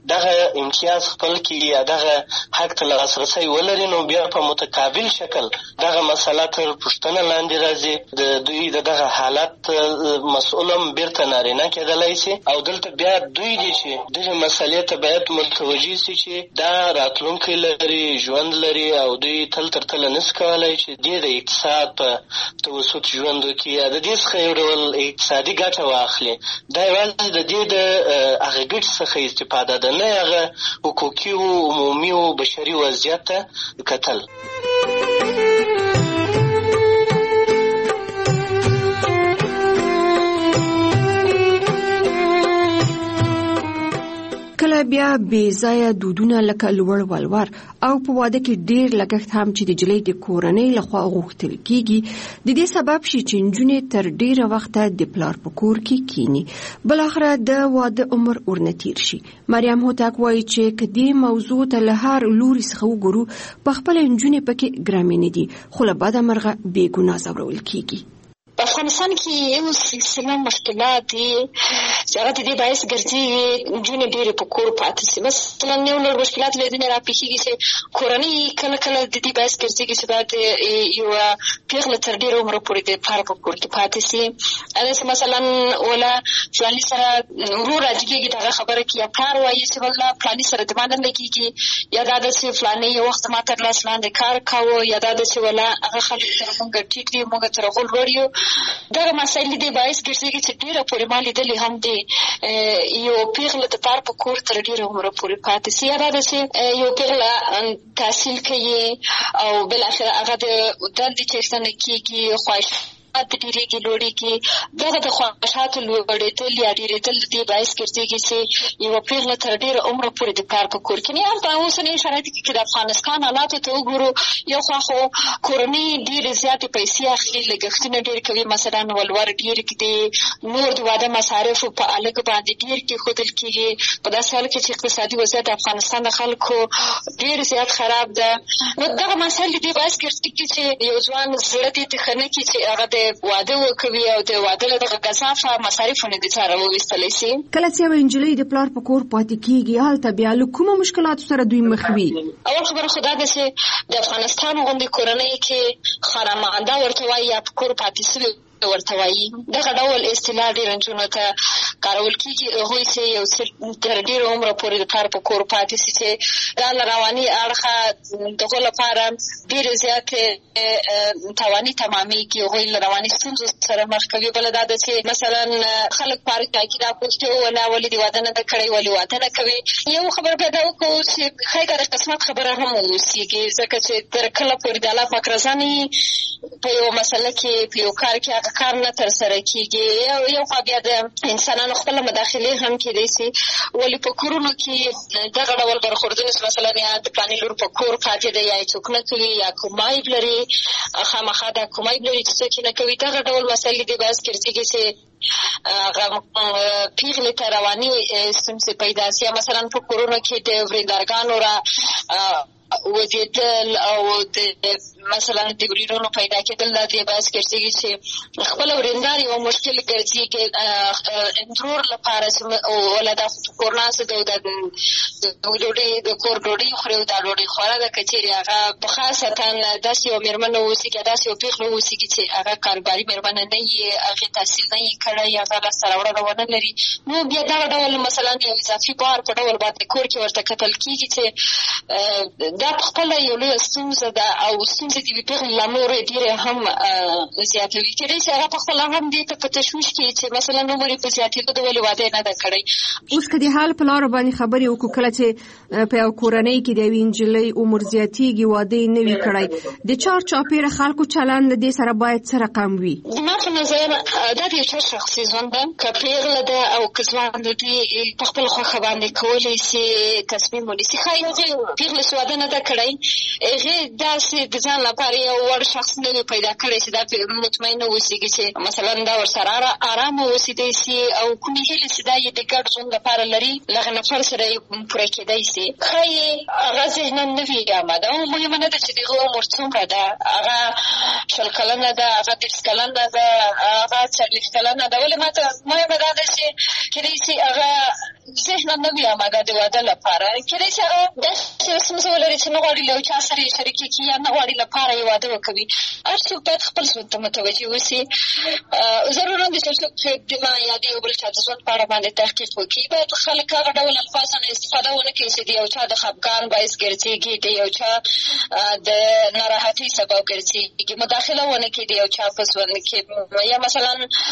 دغه امتیاز خپل کړي یا دغه حق ته لاسرسی ولري، نو بیا په متقابل شکل دغه مسله تر پوښتنه لاندې راځي. د دوی دغه حالت مسؤل هم بیرته نارینه کېدلی شي او دلته بیا دوی دي چې دغه مسلې ته باید متوجه شي چې دا راتلونکی لري، ژوند لري او دوی تل تر تله نشي کولی چې د اقتصاد په توسط ژوند وکړي یا د دې څخه یو ډول اقتصادي ګټه واخلي. دا یوازې د دې د هغه ګټې څخه استفاده ده، نه هغه حقوقي او عمومي او بشري وضعیت ته کتل. کله بیا بې ځایه دودونه لکه لوړ ولور او په واده کې ډېر لګښت هم چې د جلۍ د کورنۍ لخوا غوښتل کېږي د دې سبب شي چې نجونې تر ډېره وخته د پلار په کور کې کینی، بلاخره د واده عمر ورنه تیر شي. مریم هوتک وایي چې که دې موضوع ته له هر لوري څخه وګورو پخپله نجونې پکې ګرامې نه دي، خو له بده مرغه بې ګناه ځورول کېږي. په افغانستان کې یو سلسله مشکلات دي چې هغه د دې باعث ګرځي نجونې ډېرې په کور پاتې شي. مثلا یو لوړ مشکلات له دې نه راپېښېږي چې کورنۍ کله کله د دې باعث ګرځېږي چې باید یوه پېغله تر ډېره عمره پورې د پلار په کور کې پاتې شي. داسې مثلا ولا فلاني سره ورور راجګېږي د هغه خبره کې یا پلار وایي چې والله فلاني سره د ما نه لګېږي، یا دا ده چې فلاني یو وخت ما تر لاس لاندې کار کاوه، یا دا ده چې والله هغه خلک تر موږ ټیټ دي، موږ تر هغو لوړ یو. دغه مسایل دې باعث ګرځېږي چې ډېره پورې ما لیدلې هم دي یو پېغله د پلار په کور تر ډېره عمره پورې پاتې شي. یا دا ده چې یو پېغله تحصیل کوي او بالاخره هغه د دندې چېرته نه کېږي، خواهشات د ډېرېږي لوړېږي. دغه د خواهشاتو لوړېدل یا ډېرېدل د دې باعث ګرځېږي چې یوه پېغله تر ډېره عمره پورې د پلار په کور کې نه. هم په اوسني شرایطو کې د افغانستان حالاتو ته وګورو، یو خوا خو کورنۍ ډېرې زیاتې پیسې اخلي، لګښتونه ډېر کوي، مثلا ولور ډېر کړي، نور د واده مصارفو په الګ باندې ډېر کېښودل کېږي. په داسې حال کې چې اقتصادي وضعیت د افغانستان د خلکو ډېر زیات خراب ده. نو دغه مسایل د دې باعث ګرځېږي چې یو ځوان زړه دې ته ښه نه کړي چې هغه د واده وکوي او د واده له دغه ګزافه مصارفونه د څاره وویستلی شي. کله چې یوه نجلۍ د پلار په کور پاتې کېږي هلته بیا له کومو مشکلاتو سره دوی مخ وي؟ اول خبره خو دا ده چې د افغانستان غوندې کورنۍ کې خانمانده ورته وایي یا په کور پاتې شوي ورته وایي. دغه ډول اصطلاح ډېرو نجونو ته کارول کېږي، هغوی چې یو څه تر ډېرو عمره پورې د پلار په کور پاتې شي چې دا له رواني اړخه دغو لپاره ډېرې زیاتې تاواني تمامېږي، هغوی له رواني ستونزو سره مخ کوي. بله دا ده چې مثلا خلک پاره کې عقیده پوښتي وله ولې دې واده نه ده کړی، ولې واده نه کوي. یو خبره بیا دا وکړو چې ښایي دا د قسمت خبره هم واوسېږي، ځکه چې تر کله پورې د الله پاک رضا نه په یو مسله کې په یو کار کې هغه کار نه ترسره کېږي. یو خوا بیا د انسانانو خپله مداخلې هم کېدی شي، ولې په کورونو کې دغه ډول برخوردونه مثلا یا د پلانې لور په کور پاتې ده یا یې څوک نه کوي یا کوم عیب لري، خامخا دا کوم عیب لري چې څوک یې نه کوي. دغه ډول مسایل دې باعث ګرځېږي چې هغه پېغلې ته رواني ستونزې پیدا شي. مثلا په کورونو کې د ورېندارګانو را وزېدل او د مثلا د ورېرونو پیدا کېدل دا دې باعث ګرځېږي چې خپله ورېندار یو مشکل ګرځېږي ورور لپاره چې وله دا خو په کور ناست ده او د کور ډوډۍ خوري او دا ډوډۍ خوړه ده، که چېرې هغه په خاصتا داسې یوه مېرمنه واوسېږي، داسې یوه پېغله واوسېږي چې هغه کاروباري مېرمنه نه وي، هغې تحصیل نه وي کړی، هغه لاسته راوړنه ونه لري، نو بیا دغه ډول مثلا یو اضافي بار په ډول باندې کور کې ورته کتل کېږي چې دا په خپله یو لویه ستونزه ده او ستونزې د یوې پېغلې له نورې ډېرې هم زیاتوي. کېدای شي هغه په خپله هم دې ته په تشویش کې چې مثلا عمر یې په زیاتېدو د ولې واده یې نه ده کړی. اوس که د حال په لاره باندې خبرې وکړو، کله چې په یو کورنۍ کې د یوې نجلۍ عمر زیاتېږي، واده یې نه وي کړی، د چارچاپېره خلکو چلند له دې سره باید څه رقم وي؟ زما په نظر دا د یو چا شخصي ژوند ده، که پېغله ده او که ځوان ده، دوی په خپله خوښه باندې کولی شي تصمیم ونیسي. ښایي هغې پېغلې چې واده نه ده کړی، هغې داسې د ځان لپاره یو وړ شخص نه وي پیدا کړی چې دا مطمئنه اوسېږي چې مثلا دا ورسره ارامه اوسېدی شي او کومې هیلې چې دا یې د ګډ ژوند لپاره لري له هغه نفر سره یې پوره کېدی شي. ښایي هغه ذهنا نه وي آماده او مهمه نه ده چې د هغه عمر څومره ده، هغه 20 کلنه ده، هغه 30 کلنه ده، هغه 40 کلنه ده. ولې ماته مهمه دا ده چې کېدای شي هغه ذهن نه وي آماده د واده لپاره. کېدای شي هغه داسې ستونزه ولري چې نه غواړي له یو چا سره یې شریکې کړي یا نه غواړي له پاره یې واده وکوي. هر څوک باید خپل ژوند ته متوجه اوسي. ضرور نه دي چې څوک د ما یا د یو بل چا د ژوند په اړه باندې تحقیق وکړي. باید خلک هغه ډول الفاظو نه استفاده ونه کړي چې د یو چا د خفګان باعث ګرځېږي، د یو چا د ناراحتۍ سبب ګرځېږي، مداخله ونه کړي د یو چا په ژوند کې. یا مثلا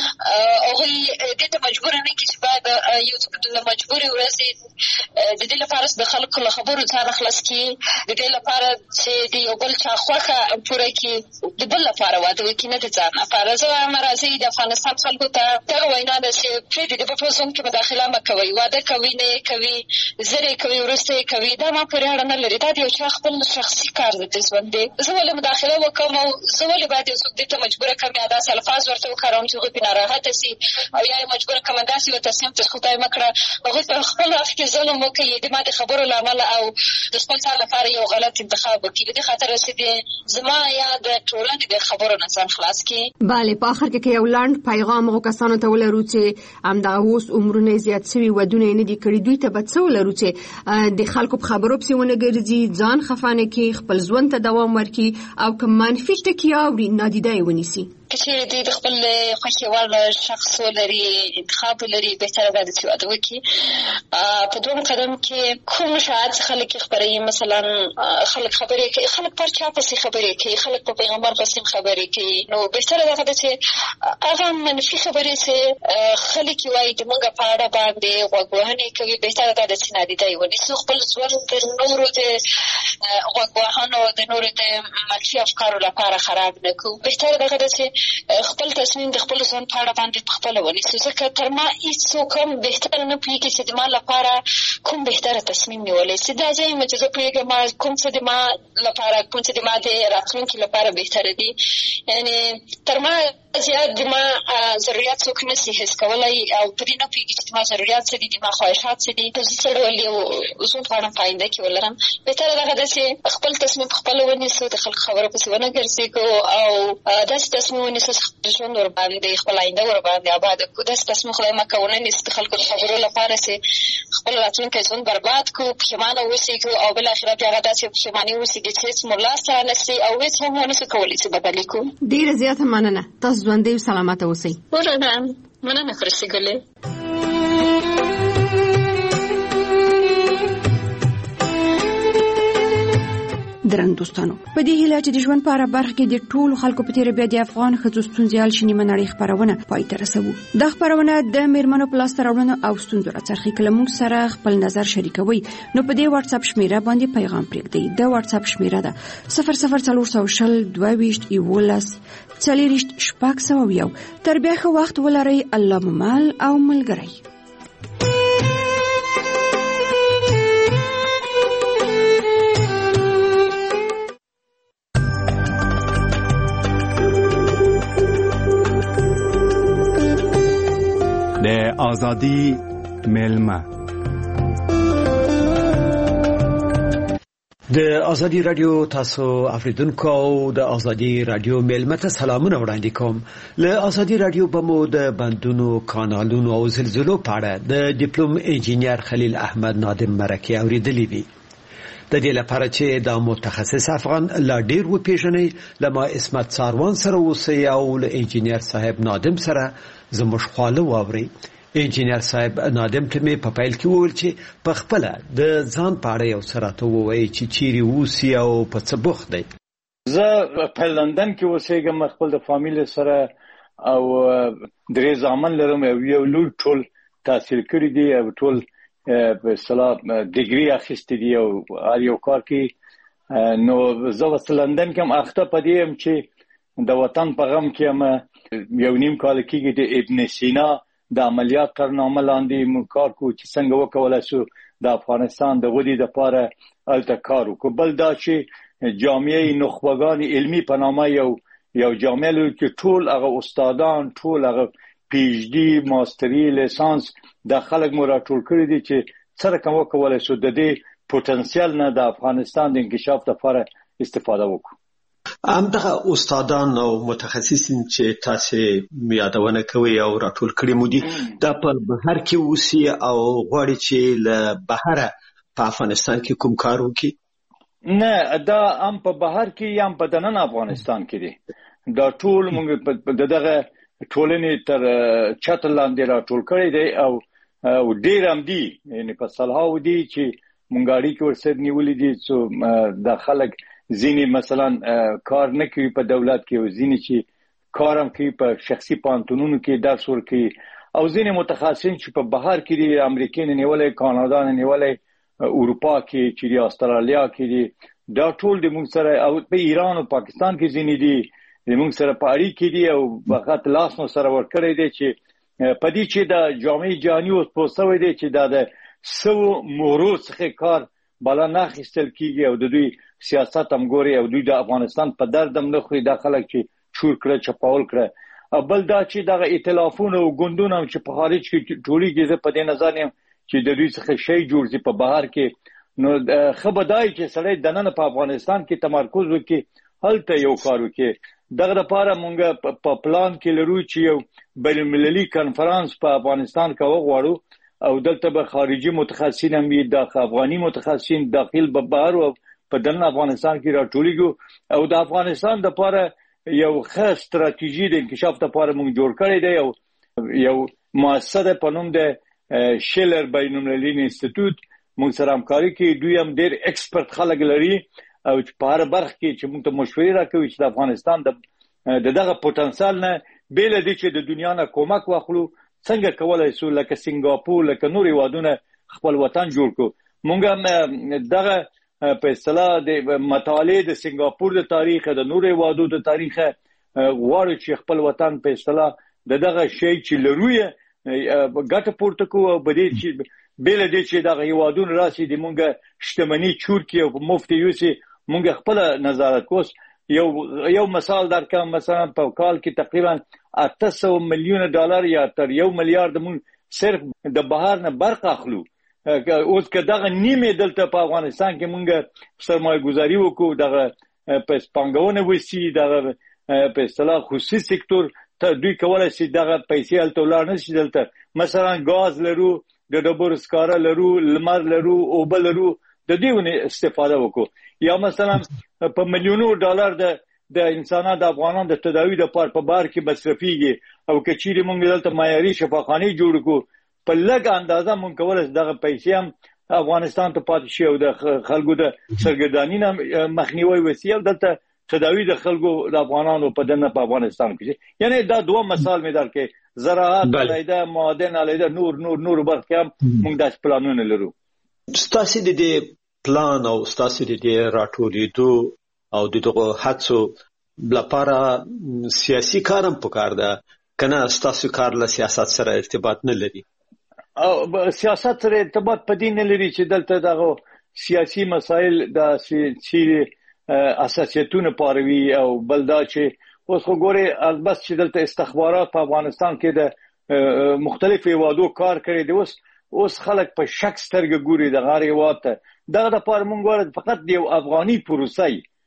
هغوی دې ته مجبور نه کړي چې باید یو څوک له مجبورې ورځې د دې لپاره د خلکو له خبرو ځان خلاص کړي، د دې لپاره چې د یو بل چا خوښه پوره کړي، د بل لپاره واده وکړي، نه د ځان لپاره. زه وایم راځئ د افغانستان خلکو ته دغه وینا ده چې پرېږدئ د بل په ژوند کې مداخله مه کوئ. واده کوي نه یې کوي، زر یې کوي وروسته یې کوي، دا ما پورې اړه نه لري. دا د یو چا خپل شخصي کار دی د ژوند دی. زه ولې مداخله وکړم او زه ولې باید یو څوک دې ته مجبوره کړم یا داسې الفاظ ورته وکاروم چې هغوی پرې ناراحته سي او یا یې مجبوره کړم داسې یو تصمیم چې خدای مه کړه هغوی په خپل حق کې ظلم وکړي، د ما د خبرو له امله او د خپل ځان لپاره یو غلط انتخاب وکړي. د دې خاطر چې زما یا د ټولنې د خبرو نه ځان خلاص کړي. بله، په آخر کې یو لنډ پیغام هغو کسانو ته ولرو چې همدغه اوس عمرونه زیات شوي، ودونه یې نه دي کړي، دوی ته به څه ولرو چې د خلکو په خبرو پسې ونه ګرځي، ځان خفه نه کړي، خپل ژوند ته دوام ورکړي او که منفي ټکي اوري نادیده یې ونیسي. که چېرې دوی د خپل خوښې وړ شخص ولري، انتخاب ولري، بهتره ده چې واده وکړي. په دویم قدم کې کوم شایعات خلک خپروي، مثلا خلک خبرې کوي، خلک پر چا پسې خبرې کوي، خلک په پیغمبر پسې خبرې کوي، نو بهتره ده چې هغه منفي خبرې چې خلک یې وایي د موږ په اړه باندې غوږ وهنې کوي، بهتره ده چې نادیده یې ونیسو. خپل ژوند د نورو د غوږ وهنو، د نورو د منفي افکارو لپاره خراب نه کړو. بهتره ده چې خپل تصمیم د خپل ژوند په اړه باندې په خپله ونیسو. ځکه تر ما هېڅوک هم بهتره نه پوهېږي چې د ما لپاره کوم بهتره تصمیم نیولی چې دا ځای یم چې زه پوهېږم کوم څه د ما لپاره، کوم څه د ما د راتلونکي لپاره بهتره دي. یعنې تر ما زیات د ما ضرورت څوک نشي حس کولی او په دې نه پوهېږي چې د ما ضرورت څه دي، د ما خواهشات څه دي. زه څه ډول یو ژوند غواړم په آینده کې ولرم. بهتره دغه ده چې خپل تصمیم په خپله ونیسو، د خلکو خبرو پسې ونه ګرځېږو او داسې تصمیم ونیسو چې خپل ژوند ورباندې، خپل آینده ورباندې آباده کړو. داسې تصمیم خدای مکه ونه نیسو د خلکو د خبرو لپاره چې خپل راتلونکی ژوند برباد کړو، پښیمانه واوسېږو او بالاخره بیا هغه داسې پښیماني واوسېږي چې هېڅ مو لاسته رانهشي او هېڅ هم ونشو کولی چې بدل یې کړو. ډېره زیاته مننه. تاسو ژوندی او سلامته اوسئ. مننه خورشي ګلې. درنو دوستانو، په دې هیله چې د ژوند په اړه برخه کې د ټولو خلکو په تیره بیا د افغان ښځو ستونزې حل شي نیمه نړۍ خپرونه پای ته رسوو. دا خپرونه د میرمنو په لاسته راوړنو او ستونزو راڅرخي. کله موږ سره خپل نظر شریکوي نو په دې واتس اپ شمیره باندې پیغام پرېږدئ. د واتس اپ شمیره ده 0040221240 تر بیا ښه وخت ولرئ. الله مو مل او ملګری. د آزادی ملمه د آزادی رادیو تاسو اوریدونکو او د آزادی رادیو ملمه ته سلامونه وړاندې کوم. له آزادی رادیو بمو د بندونو، کانالونو او زلزلو په اړه د ډیپلوم انجینیر خلیل احمد نادم مرکه اوریدلې وی. د دې لپاره چې دا متخصص افغان لا ډیر و پیژنې، لما اسمت ساروان سره اوسئ او له انجینیر صاحب نادم سره زموږ خواله واوري. انجینیر صاحب نادم ته مې په پیل کې وویل چې په خپل د ځان په اړه یو سره ته ووایي چې چیرې اوسي او په څه بوخت دی. زه په لندن کې اوسېږم، خپل د فامیل سره او درې زامن لرم او یو لوی ټول تحصیل کړي دي او ټول په اصطلاح ډیګري اخیستې دي او هر یو کار کې. نو زه اوس لندن کې هم اخته پدې یم چې د وطن په غم کې هم یو نیم کال کېږي د ابن سینا د عملیات قرارنامه لاندې موږ کار کوو چې څنګه وکولای شو د افغانستان د ودې لپاره هلته کار وکړو. بل دا چې جامعه نخبگان علمی په نامه یو جامعه لري چې ټول هغه استادان، ټول هغه پی ایچ ډي، ماستري، لیسانس د خلک مو راټول کړي دي چې څنګه وکولای شو د دې پوتنسیال نه د افغانستان د انکشاف لپاره استفاده وکړو. همدغه استادان او متخصصین چې تاسو یادونه کوي او راټول کړی مو دي د په بهر کې اوسي او غواړي چې له بهره په افغانستان کې کوم کار وکړي؟ نه، دا هم په بهر کې یا هم په دننه افغانستان کې دي. دا ټول موږ دغه ټولنې تر چتر لاندې راټول کړی دی او ډېر هم دي، یعنی په سلهاو دي چې موږ اړیکې ورسره نیولې دي چې د خلک ځینې مثلا کار نه کوي په دولت کې او ځینې چې کار هم کوي په شخصي پوهنتونونو کې درس ورکوي او ځینې متخصصین چې په بهر کې دي، امریکا نه نیولې، کاناډا نه نیولې، اروپا کې چې د استرالیا کې دي، دا ټول د موږ سره او په ایران او پاکستان کې ځینې دي د موږ سره په اړیکې دي او فقط لاس نو سره ورکړی دی چې په دې چې د جامعه جهاني اوس پوسټوي دی چې د سو مورو څخه کار بالا نه خستل کیږي او د دوی سیاست هم ګوري او دوی د افغانستان په درد هم نه خوري، د خلک چې چور کړه چپاول کړه. بل دا چې د ائتلافونو او ګوندونو چې په خارج کې ټولېږي، زه په دې نظر یم چې د دوی څخه شی جوړ شي په بهر کې، نو خبردای چې سړی دننه په افغانستان کې تمرکز وکړي، هلته یو کار وکړي. دغه لپاره مونږ په پلان کې لرو چې یو بین المللي کانفرنس په افغانستان کې وغواړو او دلته به خارجي متخصصین هم وي، د افغاني متخصصین داخل به بهر او په دننه افغانستان کې راټولېږو او د افغانستان لپاره یو ښه ستراتیژي د انکشاف لپاره مونږ جوړ کړی دی. یو مؤسسه په نوم د شیلر بین المللي انسټیټیوټ مونږ سره همکاري کوي، دوی هم ډېر ایکسپرت خلک لري او په هر برخه کې چې موږ ته مشورې راکوي چې د افغانستان د دغه پوتنسیال نه بیل دي چې د دنیا نه کومک واخلو، څنګه کولای شو لکه سنگاپور لکه نور هیوادونه خپل وطن جوړ کړو. موږ دغه په اصطلاح د مطالعه د سنگاپور د تاریخ د نور هیوادو د تاریخ غواړو چې خپل وطن په اصطلاح دغه شی چې لروي ګټه پورته کوو او بده چې بیل دي چې دغه هیوادونه راسي د مونږه شتمنۍ چور کی او مفت یوسي مونږ خپل نظارت کوس. یو مثال درکم، مثلا په کال کې تقریبا 800 میلیون ډالر یا تر 1 میلیارډ مونږ صرف د بهر نه برخه اخلو. اوس که دغه نیمه دلته په افغانستان کې مونږ سرمایه گذاري وکړو، دغه په پانګونه وسی، دغه په اصطلاح خصوصي سکتور ته دوی کولای شي دغه پیسې هلته ولار نه شي. دلته مثلا غاز لرو، د ډبرو سکاره لرو، لمر لرو، اوبه لرو، د دې ونه استفاده وکړو. یا مثلا په میلیونو ډالر د انسانانو د افغانانو د تداوی لپاره په بار کې مصرفيږي او کچېری مونږ دلته معیاري شفاخانه جوړ کو، په لږ اندازه مونږ کولای دغه پیسې هم افغانستان ته پاتې شي او د خلکو د سرګردانی نه مخنیوي وسی او دلته تداوی د خلکو د افغانانو په دنه په افغانستان کې. یعنی دا دوه مثال مې درکې، زراعت علیده، معادن علیده، نور برخه هم موږ داس پلانونه لرو. ستاسو د دې پلان او ستاسو د دې راټولېدو او دغه هڅو لپاره سیاسي کارم پکار ده کنه؟ ستاسو کار له سیاست سره ارتباط نه لري؟ او سیاست سره ارتباط پدې نه لري چې دلته دغه سیاسي مسایل د سیاسي اساسیتونه پاروي او بلدا چې اوس وګورئ البته چې دلته استخبارات په افغانستان کې د مختلفو هیوادو کار کړی دی. اوس خلک په شک سترګه ګوري د غار هیواد ته. دغه لپاره مونږ غواړو فقط یو افغاني پروسه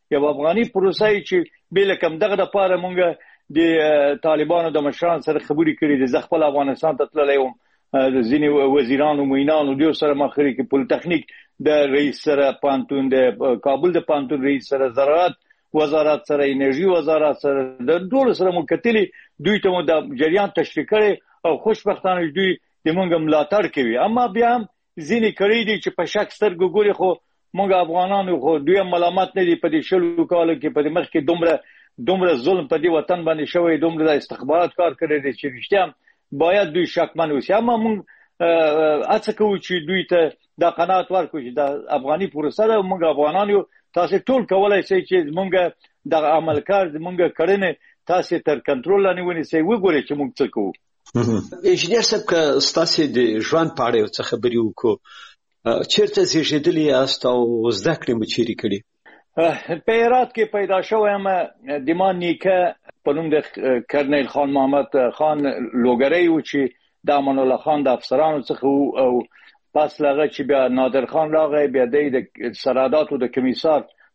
چې بل کم دغه لپاره مونږ د طالبانو د مشران سره خبرې کړې دي. ځخپل افغانستان ته تللی وم، د ځینې وزیرانو موینانو دیو سره مخري کې پولیټیکنیک د رئیس سره پانتون، د کابل د پانتون رئیس سره، زراعت وزارت سره، انرژي وزارت سره، د ټول سره مو کتلې، دوی ته مو د جریان تشریح کړي او خوشبختانه دوی د مونږ ملاتړ کوي. اما بیا هم ځینې کړي دي چې په شک سترګو ګوري، خو مونږ افغانانو خو دوی ملامت نه دي په دې شلو کالو کې په دې مخ کې دومره ظلم په دې وطن باندې شوی، دومره د استخبارات کار کړی دي چې رښتیا باید دوی شکمن وسی. اما مونږ هڅه کوو چې دوی ته دا قناعت ورکړو چې د افغاني پروسه ده، مونږ افغانان یو، تاسو ټول کولای شئ چې مونږ د عمل کار مونږ کړنه تاسو تر کنټرول لاندې ونیسئ، وګورئ چې مونږ څه کوو. انجنیر صاحب که ستاسو د ژوند په اړه څه خبرې وکړو، چیرته زیږیدلی یاست او زده کړې مو چیرې کړې؟ په هرات کې پیدا شوم. د ما نیکه په نوم د کرنیل خان محمد خان لوګری و چې د امان الله خان د افسرانو څخه او پس لغه چې بیا نادر خان راغی، بیا د سراداتو د کمیسار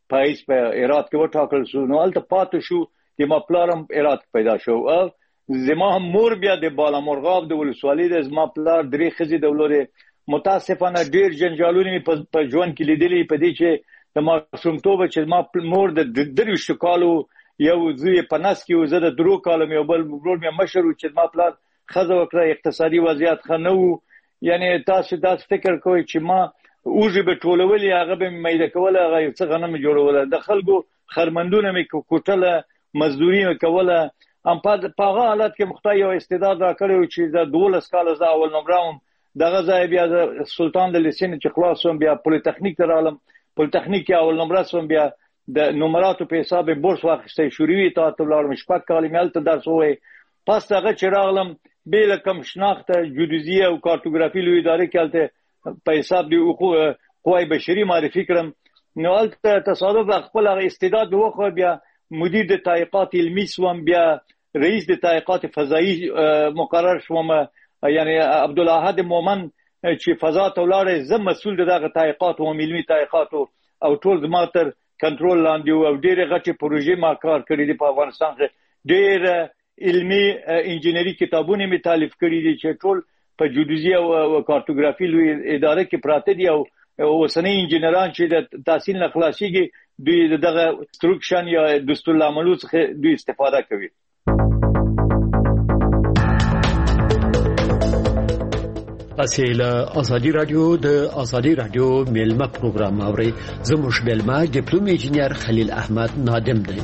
پایس په هرات کې وټاکل شو نو الته پاتې شو د ما پلارم هرات پیدا شو او زما مور بیا د بالامرغاب د ولسوالۍ د زما پلار درې خزي د ولورې متاسفانه ډیر جنجالونه په ژوند کې لیدلې په دې چې د ما شومتوب چې ما مور د 23 کالو یو زوی په نس کې زه د 3 کالو یو بل ورور مې مشر چې ما پلار خزه وکړه اقتصادي وضعیت خنو یعنی تاسو فکر کوئ چې ما اوږه به ټولولې هغه به میده کوله هغه څه غنم جوړوله د خلکو خرمندونه مې کوټله مزدوري کوله ام په هغه حالت کې مختای یو استعداد را کړو چې د 12 کال زه اول نمبرم دغه ځای بیا سلطان د لیسین چې خلاصوم بیا پولیټکنیک ته رالم پولیټکنیک کې اول نمبر سوم بیا د نمراتو په حساب بورس واخیستې شوروي ته تلارم شپږ کال مې الته درس وې پس هغه چې راغلم بل کم شناخته جیودیزیه او کارتوګرافي لوی ادارې کې الته په حساب دی قوای بشري معرفي کړم نو الته تصادف خپل استعداد وخو بیا مدیر د تحقیقات علمي سوم بیا رئیس د تحقیقات فضایی مقرر شوم یعنی عبدالاحد مومن چې فضا ته ولاړ زم مسؤل دغه تحقیقات او علمي تحقیقات او ټول زماتر کنټرول لاندې او ډېر غټي پروژې ما کار کړی دی په افغانستان کې ډېر علمي انجینری کتابونه می تالیف کړی دي چې ټول په جیودیزي او کارتوګرافي لوی اداره کې پراته دي او اوسنۍ انجینران چې د تحصیل نه خلاصيږي دوی دغه انسترکشن یا دستورالعملو څخه دوی استفاده کوي اسیل ازادي رادیو د ازادي رادیو میلمه پروګرام اوري زموږ میلمه ډیپلوم انجینر خلیل احمد نادم دی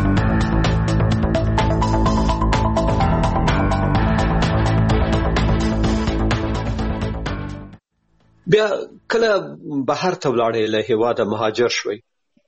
بیا کله بهر ته ولاړې له هیواده مهاجر شوي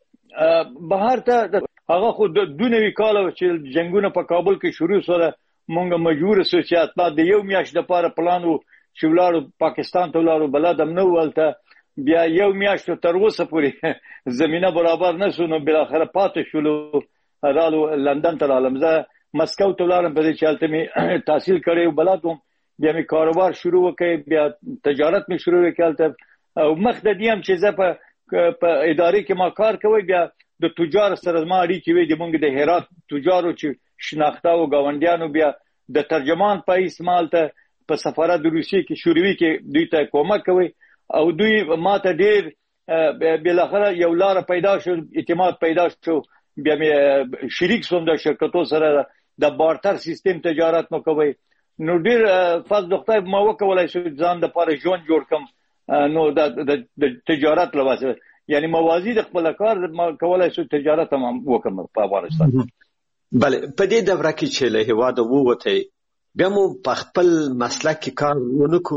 بهر ته هغه خو د 2 کال چې جنگونه په کابل کې شروع سره مونږه مجبور سو چې اته د یو میاشت لپاره پلانو چې ولاړو پاکستان ته ولاړو بلد هم نو ولته بیا یو میاشت تر اوسه پورې زمينه برابر نه سونو بل اخر پاتې شولو رالو لندن ته رالم زه مسکو ته ولاړم په دې چالت می تحصیل کړی بلدوم بیا می کاروبار شروع وکړ بیا تجارت می شروع وکړ او مخددیم چې زه په ادارې کې ما کار کوي بیا د تجار سره ما اړیکې وې د مونږ د هرات تجارو چې شناخته او گاونډیانو بیا د ترجمان په اسمال ته په سفارت د روسیې کې شوروي کې دوی ته کومک کوي او دوی ماته ډیر بل اخر یو لار پیدا شو اعتماد پیدا شو بیا مې شریک سوم د شرکتو سره د بارتر سیستم تجارت مو کوي نو ډیر فاز دغه ما وکولای شو ځان د پاره ژوند جوړ کم نو د تجارت لواسه یعنی موازی د خپل کار ما کولای شو تجارت هم وکم په افغانستان بله په دې دوره کې چې له هواده ووته بیا مو په خپل مسلک کې کار ونکو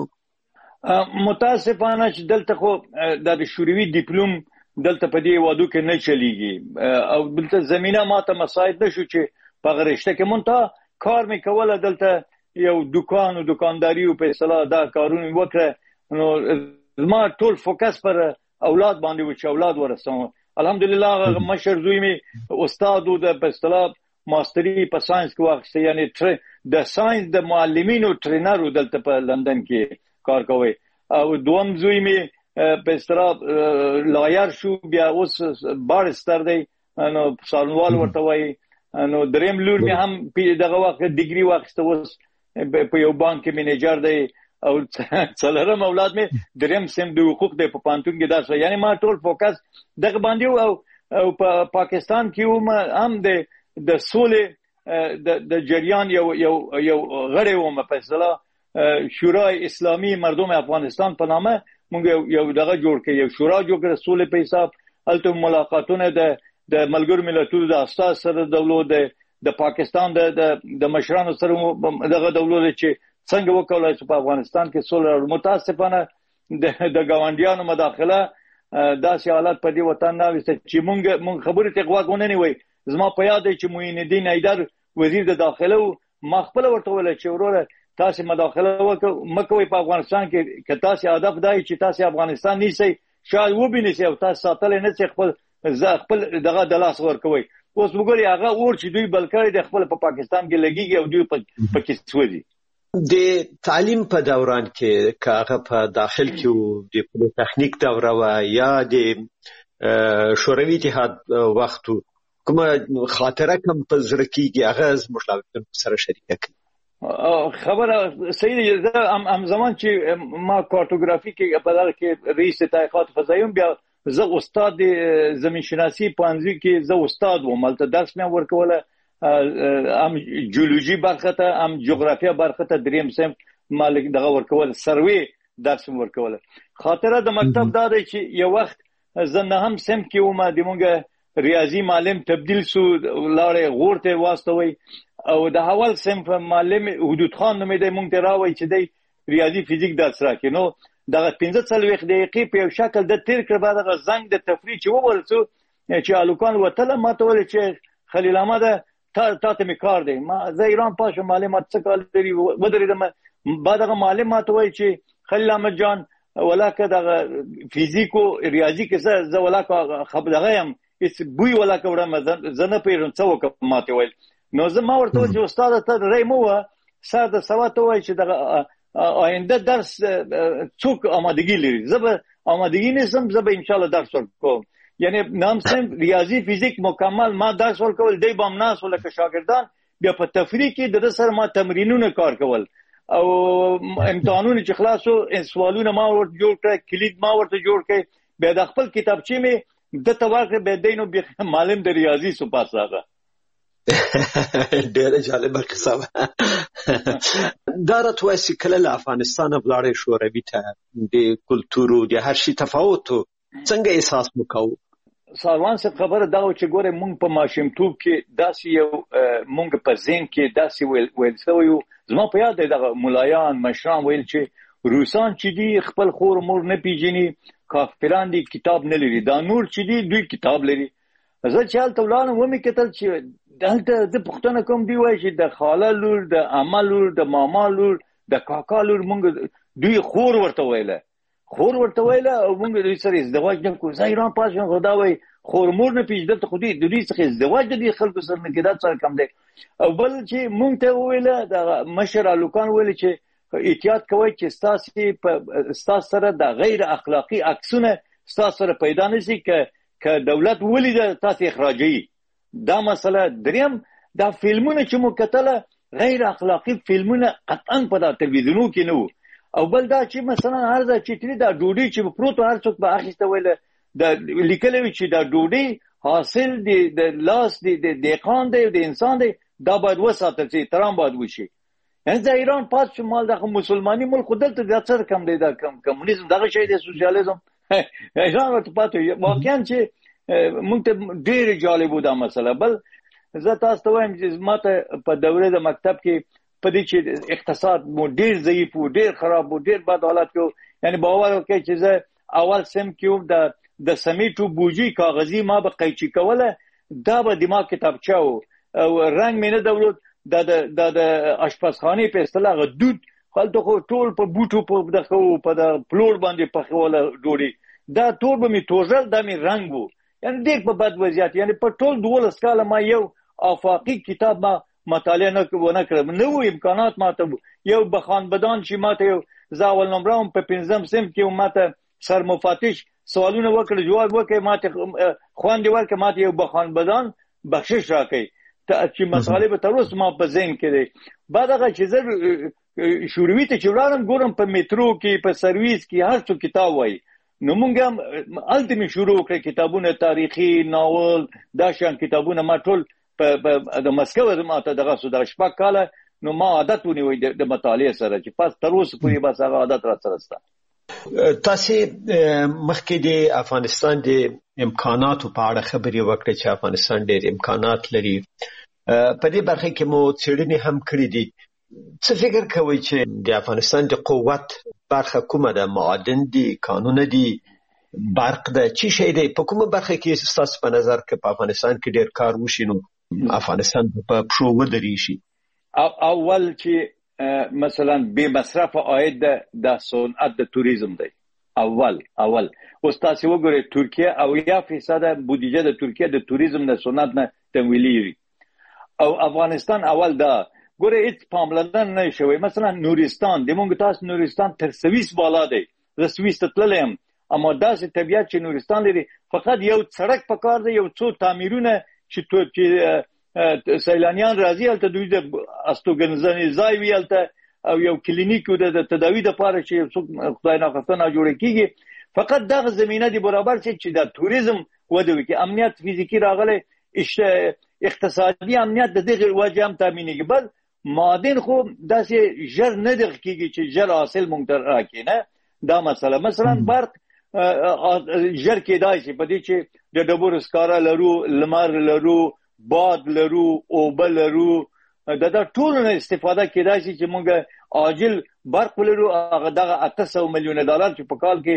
متاسفانه چې دلته خو د شوروي ډیپلوم دلته په دې وادو کې نه چلیږي او دلته زمينه ماته مساعد نشو چې په غرشته کې مونته کار مې کوله دلته یو دکان او دکانداري او په اصطلاح دا کارونه وکړه نو ما ټول فوکس پر اولاد باندې و چې اولاد ورسوم الحمدلله مشر زوی مې استاد او د په اصطلاح ماستری په ساينس کې واخیسته یعنی د ساينس د معلمینو ټرینر دلته په لندن کې کار کوي او دوم زوی مې په اصطلاح لایر شو بیا اوس بارستر دی نو سالنوال ورته وایي نو دریم لور مې هم په دغه وخت ډیګري واخیسته اوس په یو بانک کې منیجر دی او څلورم اولاد مې دریم سم د حقوق د په پانتون کې درس یعنی ما ټول فوکس دغه باندې او په پاکستان کې هم د سولې د جریان یو غړی و په شورای اسلامی مردم افغانستان په نامه موږ یو دغه جوړ کړ یو شورا جوړ کړ سولې په حساب الته ملاقاتونه د ملګرو ملتونو د استاد سره دولت د پاکستان د مشرانو سره دغه دولت چې څنګه وکولای شي په افغانستان کې سولې متاسفانه د گاونډیانو مداخله داسې حالت په دې وطن نه وسته چې موږ خبرې ته غوږ نه نیوي زما په یاد چې معین الدین حیدر وزیر د داخله ما خپل ورته ویل چې وروره تاسو مداخله مکوئ په افغانستان کې که تاسو هدف دی چې تاسو افغانستان نیسئ شاید وبینئ او تاسو ساتل نه چې خپل دغه د لاس ورکوي اوس وګورئ هغه اور چې دوی بلکې د خپل په پاکستان کې لګیږي او دوی په کې سوځي د تعلیم په دوران کې کاغه په داخل کې د پولیټکنیک دوره و یا د شوروي اتحاد وخت کومه خاطره کوم په زړه کې هغه زموږ لاوطن سره شریکه کړي. خبره صحیح ده. هم زمان چې ما کارتوګرافي کې په دغه کې رئیس تحقیقات فضایي بیا زه استاد زمین شناسی پوهنځي کې زه استاد وم، هلته درس مې ورکوله، هم جیولوژي برخه ته هم جغرافیه برخه ته دریم صنف مالک دغه ورکول سروي درس مې ورکوله. خاطره د مکتب دا دی چې یو وخت زه نهم صنف کې وم، د مونږ ریاضي معلم تبدیل سو لاړې غور ته واستوي او د اول صنف معلم حدود خان نومې دی مونږ ته راوي چې دی ریاضي فزیک درس راکې. نو دغه 15 دقیقې په یو شکل د تیر کړ بعد غ زنګ د تفریح چې وورسو چې الوکان وتله ما ته ول چې خلیل احمد تا ته می کار دی. ما زه ایران پاشم معلومات څه کال لري ودرېدم. بعد غ معلم ما ته وای چې خلیل احمد جان ولاکه دغه فزیکو ریاضي کې زه ولاکه خبر دغه يم اس بوی ولاکه وړم زنه پیرم څه وکم ما ته وای. نو زه ما ورته چې استاد ته رېمو ساده سوات وای چې دغه آینده درس څوک آمادگی لري. زه به آمادگی نسم، زه به ان شاء الله درس ورکوم. یعنی نام سم ریاضي فزیک مکمل ما درس ورکول دی بام ناس ولکه شاګردان بیا په تفریح کې د سر ما تمرینونه کار کول او امتحانونه چې خلاصو سوالونه ما ورته جوړ کړ، کلید ما ورته جوړ کړ، بیا د خپل کتابچې مې د توګه به دینو به معلم د ریاضي سو پاس راغله. ډېر جالب قصه دا راته چې کله له افغانستان بلاره شوروي ته د کلتور او د هر شي تفاوت څنګه احساس وکاو؟ ساروان څه خبره دا چې ګوره مونږ په ماشومتوب کې داسې یو مونږ په ذهن کې داسې ویل سوی زما په یاد دی دغه مولایان مشران ویل چې روسان چې دی خپل خور مور نه پیژني، کافران دی کتاب نه لري، دا نور چې دی دوی کتاب لري. زه چې هلته ولاړم ومې کتل چې دلته د پښتنه کوم دی وای چې د خاله لور، د عمه لور، د ماما لور، د کاکا لور مونږ دوی خور ورته ویله او مونږ دوی سره ازدواج نه کوو. زه ایران پاسم خدا وای خور مور نه پیژدل ته خودی دوی څخه ازدواج د خلکو سره نه کېدا څه کم دی. او بل چې مونږ ته ویله د مشر الوکان ویل چې احتیاط کوئ چې ستاسو سره د غیر اخلاقی عکسونه ستاسو سره پیدا نشي که دولت ولید تاسو اخراجي. دا مسله دریم دا فلمونه چې مو کتله غیر اخلاقی فلمونه قطعا په تلویزیونو کې نه وو. او بل دا چې مثلا هر ځای چې تری دا ډوډۍ چې پروت هر څوک به اخیسته ویله د لیکل وی چې دا ډوډۍ حاصل د لاس د دهقان دی د انسان دی دا باید وساتل شي، احترام باید وشي. یعنی د ایران پات شمال د مسلمانۍ ملک دلته د څه کم دی دا کمونیزم دغه شی دی سوسیالیزم ایران ورته پاتې واقعا چې مونږ ته ډېر جالب و دا مسله. بل زه تاسو ته وایم چې ماته په دوره د مکتب کې په دې چې اقتصاد مو ډېر ضعیف و، ډېر خراب و، ډېر بد حالت کې یعنی باور وکړئ چې زه اول سم کې د سمیټو بوجي کاغذي ما به قیچي کوله دا به دماغ کتابچه او رنگ مې نه درلود د اشپزخانه په اصطلاح دود خلته خو ټول په بوټو په دغه په د پلور باندې پخوله ډوډۍ دا ټول به می توژل د می رنگ وو. یعنی ډېر په بد وضعیت، یعنی په ټول 12 کاله ما یو افاقی کتاب ما مطالعه نه کړم، نو امکانات ماته یو بخان بدان چې ماته یو زاول نمبرام په 15 سم کې ماته سر مفتش سوالونه وکړ جواب وکړ ماته خوان دی ورکه ماته یو بخان بدان بخشش راکړي چې مطالبه تر اوسه ما په ذهن کې دی. بعد هغه چې زه شوروي ته چې ولاړم ګورم په میټرو کې په سرویس کې هر څو کتاب وای. نو مونږ هم الټیمه شروع کړ کتابونه تاریخي ناول دا شان کتابونه ما ټول په د مسکو ماته دغه سودا شپږ کاله نو ما عادت ونیوي د مطالعه سره چې پس تر اوسه پورې بس هغه عادت را سره ستا. تاسو مخکې د افغانستان د امکاناتو په اړه خبرې وکړې چې افغانستان ډېر امکانات لري. په دې برخه کې مو څېړنې هم کړې دي. څه فکر کوئ چې د افغانستان د قوت برخه کومه ده؟ معادن دي، کانونه دي، برق ده، چی شي دی؟ په کومه برخه کې تاسو په نظر کې په افغانستان کې ډېر کار وشي نو افغانستان په پښو ودرې شي؟ اول چې مثلا به مصرف عاید د صنعت د توریزم دی. اول اوس تاسو وګورئ ترکیه او 1% بودیجه د ترکیه د توریزم د صنعت نه تمویلي او افغانستان اول دا ګوره هیڅ پاملرنه نه شوی. مثلا نورستان د مونږ تاسو نورستان تر سويس بالا دی، زه سويس ته تللم اما داسې طبیعت چې نورستان لري فقط یو سړک پکار دی یو څو تعمیرونه چې سیلانیان راځي هلته دوی د استوګنځنې ځای وي هلته او یو کلینیک د تداوی لپاره چې څوک خدای ناخواسته جوړ کیږي فقط دغه زمینه دی برابر چې د توریزم وده وکړي امنیت فزیکی راغلی اقتصادي امنیت د دغه وجه هم تامینېږي بل معادن خو داسې ژر نه دغه کیږي چې ژر حاصل مونږ ته راکړي نه دا مسله مثلا برق ژر کېدای شي په دې چې د ډبرو سکاره لرو لمر لرو باد لرو اوبه لرو دا ټول نه استفاده کېدای شي چې مونږ عاجل برق ولرو هغه دغه 800 میلیون ډالر چې په کال کې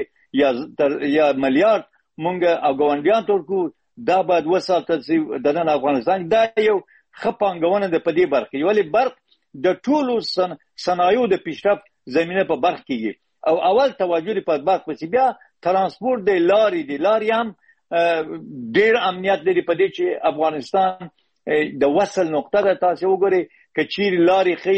یا میلیارډ مونږ افغانستان ترکو دا باید وساتل شي د نن افغانستان دا یو خپانګونه د پدې برخه ولی برق د ټولو صنایعو د پیشرفت زمينه په برخه کېږي او اول توجه په برق پسې بیا ترانسپورت د لاري هم ډېر امنیت لري په دې چې افغانستان د وصل نقطه ده تاسو وګورئ کچیر لاري خي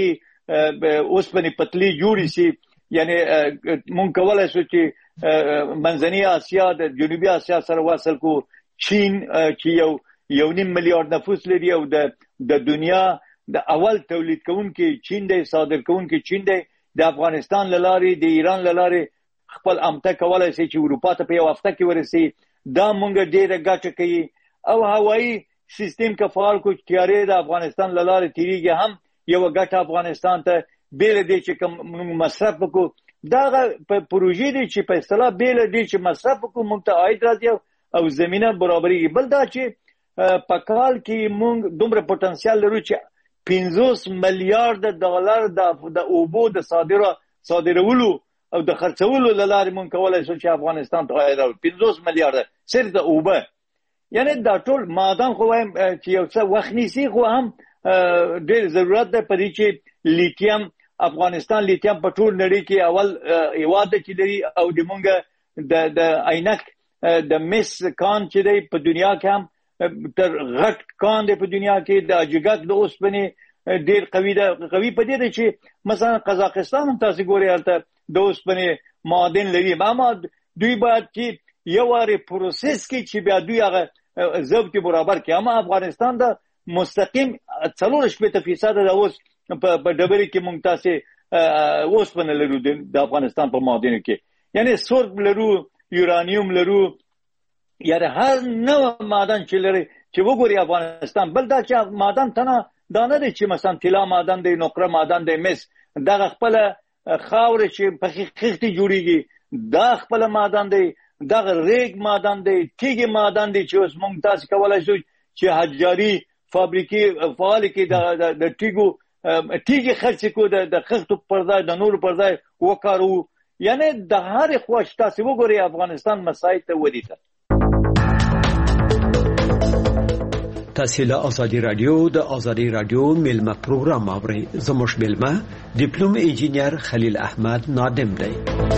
اوس په پتلی جوړی سي یعنی مونږ کولای شو چې منځنی اسیا د جنوبي اسیا سره وصل کو چین چې یو 1.5 میلیارډ نفوس لري او د دنیا د اول تولید کوونکی چین دی صادر کوونکی چین دی د افغانستان لاري د ایران لاري خپل امته کولای شي چې اروپا ته په یو هفته کې ورسي دا مونږ ډېره ګټه کوي او هوایي سیستم کې فعال کو تیارې د افغانستان لاري تیریږي هم یو ګټه افغانستان ته بیل دی چې کوم مصرف وکړو دا پروژې دي چې په اصطلاح بیل دي چې مصرف وکړو مونږ ته عاید راځي او زمينه برابرۍ بل دا چې په کال کې مونږ دومره پټنسیال لرو چې 50 میلیارډ ډالر د اوبو د صادرولو او د خرڅولو لاره مونږ کولای شو چې افغانستان ته عاید 50 میلیارډ صرف د اوبه یعنی دا ټول معدن خو وایم چې یو څه وخت نیسي خو هم ډېر ضرورت ده پدې چې لیتیم افغانستان لیتیم په ټول نړۍ کې اول هیواد کې لري او د مونږ د عینک د مس کان چې دی په دنیا کې هم تر غټ کان دی په دنیا کې د اجګک د اوسپنې ډېر قوي په دې چې مثلا قزاقستان هم تاسو ګورئ هلته د اوسپنې معادن لري اما دوی باید چې یو واري پروسس کې چې بیا دوی هغه ضبط برابر کړي اما افغانستان د مستقیم 40% د اوس په ډبرې کې مونږ تاسو اوسپنه لرو د افغانستان په معادن کې یعنی سورب لرو یورانیوم لرو یعنی هر نوع معدن چې لري چې وګوري افغانستان بل دا چې معدن تنه دانه دي چې مثلا طلا معدن دی نقره معدن دی مس دغه خپل خاور چې په خښتي جوړیږي دا خپل معدن دی دغه ریګ معدن دی تیګ معدن دی چې اوس مونږ تاسو کولای شو چې حجاري فابریکې فعال کې د تیګ خرڅ کو د خښتو پرځای د نور پرځای وکړو یعنی د هر خوښ تاسو وګورئ افغانستان مسایل ته ودی ته تاسو له ازادي رادیو د ازادي رادیو ملما پروګرام اورئ زموږ ملما ډیپلوم انجینیر خلیل احمد نادم دی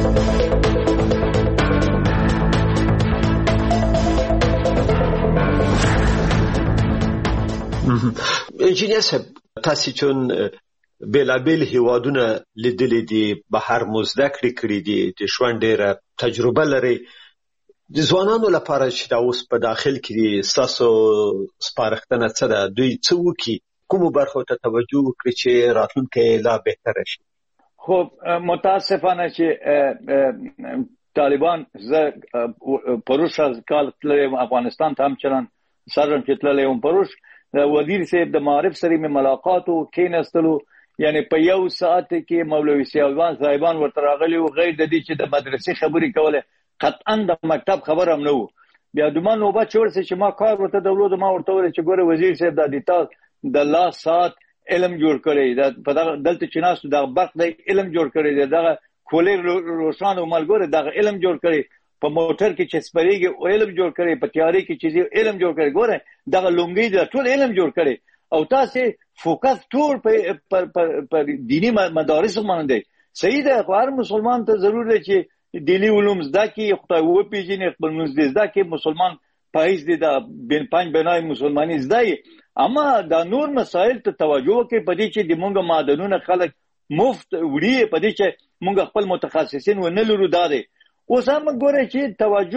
انجینیر صاحب تاسو چون بیلابیل هیوادونه لیدلې دي بهر مزدکړې کړې دي د ژوند ډېره تجربه لري د ځوانانو لپاره چې دا اوس په داخل کې تاسو سپارښتنه څه ده دوی څه وکړي کومو برخو ته توجه وکړي چې راتلونکی لا بهتره شي خو متاسفانه چې طالبان زه پروش از کال تللی افغانستان ته هم چلن سرم چې تللی هم پروش وزیر صاحب د معارف سره مې ملاقات او کېناستلو یعنی په یو ساعت کې مولوي سیاوان صاحبان ورته راغلي او غیر د دې چې د مدرسې خبرې کوله قطعا د مکتب خبر هم نه و بیا دومره نوبت چورسه چې ما کار ورته دولت ما ورته ویل چې ګوره وزیر صاحب د دیتا د لاس ساعت علم جوړ کړی دا په دلته چې ناس د برق د علم جوړ کړی دا کولر روشن او ملګری د علم جوړ کړی په موټر کې چې سپریږي علم جوړ کړي په تیاری کې چې علم جوړ کړي ګوره دا لومګي د ټول علم جوړ کړي او تاسو فوکس ټول په دینی مدارس باندې صحیح ده هر مسلمان ته ضرور دی چې دینی علوم زده کړي خدای و پیژني خپل منځ زده کړي مسلمان پایز دي د بین پنځ بنای مسلمانۍ زده اما دا نور مسائل ته توجه وکړي په دې چې د مونږ معدنونه خلک مفت وړي په دې چې مونږ خپل متخصصین و نه لرو داده اوس هم ګوره چې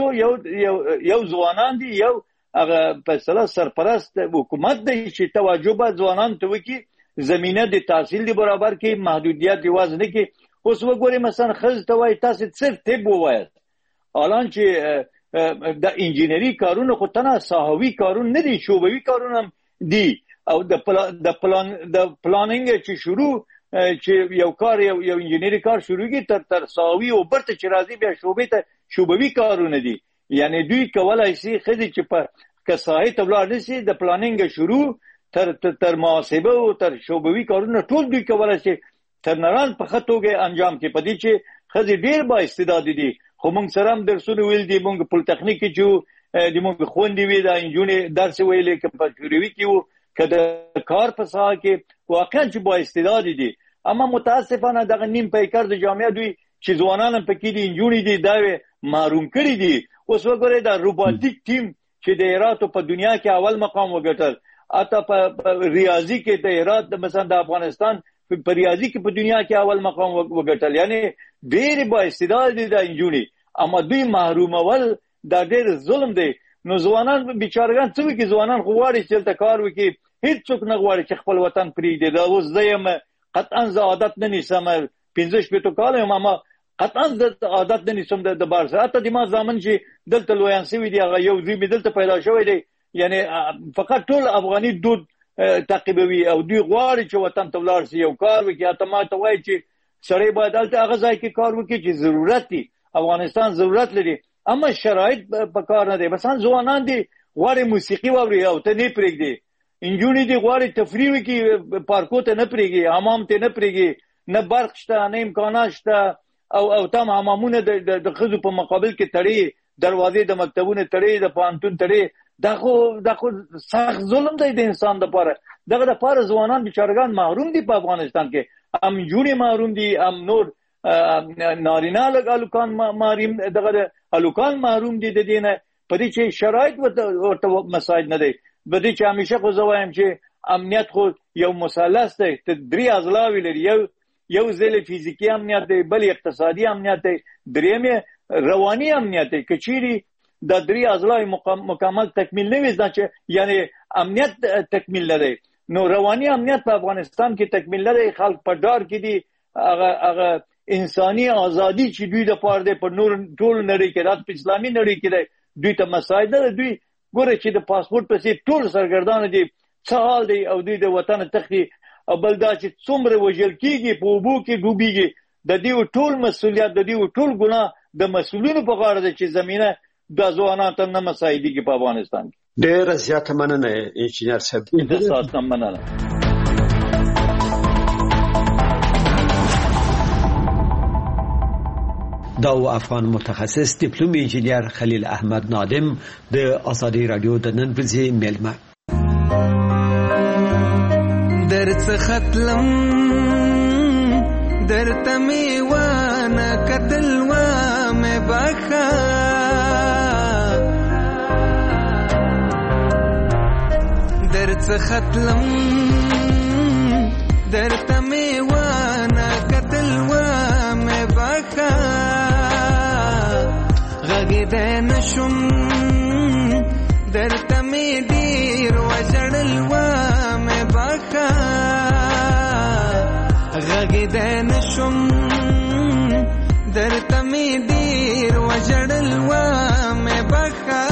توجه یو ځوانان دي یو هغه فیصله سرپرست حکومت دی چې توجه به ځوانان ته وکړي زمینه د تحصیل دی برابر کې محدودیت یوازې نه کې. اوس وګورئ مثلا ښځو ته وایي تاسو صرف طب ووایاست، حالان چې د انجینري کارونه خو تنه ساحوي کارونه نه دي، شعبوي کارونه هم دي. او د پلانینګ چې شروع چې یو کار یو انجینری کار شروع کی تر ساوی او برته چې راځي بیا شوبې ته شوبوي کارونه دي. یعنی دوی کولای شي خدي چې په کسای ته ولاړ نشي د پلانینګ شروع تر محاسبه او تر شوبوي کارونه ټول دوی کولای شي تر نران په خطوګه انجام کې پدې چې خدي ډیر با استعداد دي. خو موږ سره هم درسونه ویل دي، موږ په تخنیک کې چې د موږ خوندې وی دا انجونې درس ویلې کې په جوړوي کې وو کله کار په ساحه کې واقعا چې با استعداد دي. اما متاسفانه دغه نیم پیکر د جامعه دوی چې ځوانان پکې دي انجونې دي دا محروم کړی دي. اوس وګورئ دا روبوټیک ټیم چې د هرات په دنیا کې اول مقام وګټل، اته په ریاضي کې د هرات مثلا د افغانستان په ریاضي کې په دنیا کې اول مقام وګټل. یعنی ډېر با استعداد دي د انجونې، اما دوی محرومول دا ډېر ظلم دی. نو ځوانان بیچارهګان څه وکړي؟ ځوانان خو غواړي چې دلته کار وکړي، هیڅوک نه غواړي چې خپل وطن پرېږدي. دا اوس زه یم قطعا زه عادت نه نیسم، 15 کاله یم، اما قطعا زه عادت نه نیسم د بار سره. حتی د ما زامن چې دلته لویان شوي دي هغه یو زوی مې دلته پیدا شوی دی، یعنی فقط ټول افغاني دود تعقیبوي او دوی غواړي چې وطن ته ولاړ شي یو کار وکړي. حتی ما ته وایي چې سړی باید هلته هغه ځای کې کار وکړي چې ضرورت دی، افغانستان ضرورت لري، اما شرایط په کار نه دی. مثلا ځوانان دي غواړي موسیقي واوري او ته نه پرېږدي، انجونې دي غواړي تفریح وکړي پارکو ته نه پرېږدي، حمام ته نه پرېږدي، نه برق شته نه امکانات شته، او تم حمامونه د ښځو په مقابل کې تړي، دروازې د مکتبونو تړي، د پوهنتون تړي. دا خو سخت ظلم دی د انسان دپاره. دغه دپاره ځوانان بیچارهګان محروم دي په افغانستان کې، هم نجونې محروم دي، هم نور نارینه هلکان هلکان محروم دي د دې نه، په دې چې شرایط ورته مساعد نه دی. په دې چې همیشه خو زه وایم چې امنیت خو یو مثلث دی، 3 اضلاع لري، یو ځل فزیکي امنیت دی، بل اقتصادي امنیت دی، دریم رواني امنیت دی. که چیرې دا 3 اضلاع مکمل تکمیل نه وي چې یعنی امنیت تکمیل نه دی، نو رواني امنیت په افغانستان کې تکمیل نه دی. خلک په ډار کې دي، هغه انساني ازادي چې دوی د پاره دی په نور ټول نړۍ کې، رات په اسلامي نړۍ کې دی، دوی ته مساعد نه. دوی ګوره چې د پاسپورت پسې ټول سرګردان دي، څه حال دی، او دوی د وطن تختی. او بل دا چې څومره وژل کېږي، په اوبو کې ډوبېږي، د دې ټول مسؤلیت د دې ټول ګناه د مسؤلینو په غاړه ده چې زمینه د ځوانانو ته نه مساعدېږي په افغانستان کې. ډېره زیاته مننه انجینر صاحب. انتظار مننه. دا افغان متخصص دیپلوم انجینر خلیل احمد نادم د آزادی رادیو د نن ورځې میلمه. درڅ ختلم درته می وانه قتل و مې بخا درڅ ختلم درته می وانه قتل و مې بخا غږ نشم درته می ډیر وجړل و مې بخا غږ نشم درته می ډیر وجړل و مې بخا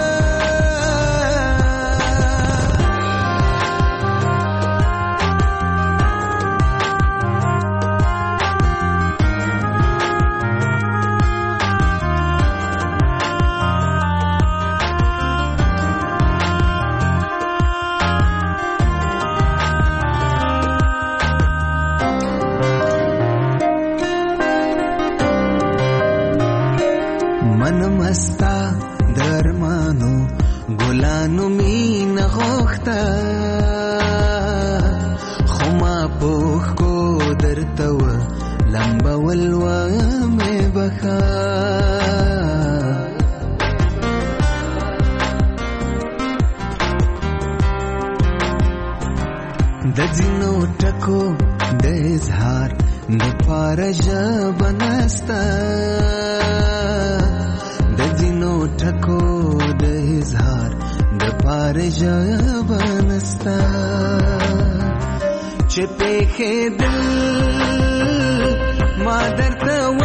مستا درمانو ګلانو مين غوخته خما پوخ کو درته و لمبول و مې بخا د ځینو ټکو د اظهار د پارجا بنستا د دینو ټکو د اظهار د پارجا بنستا چې په دل ما درته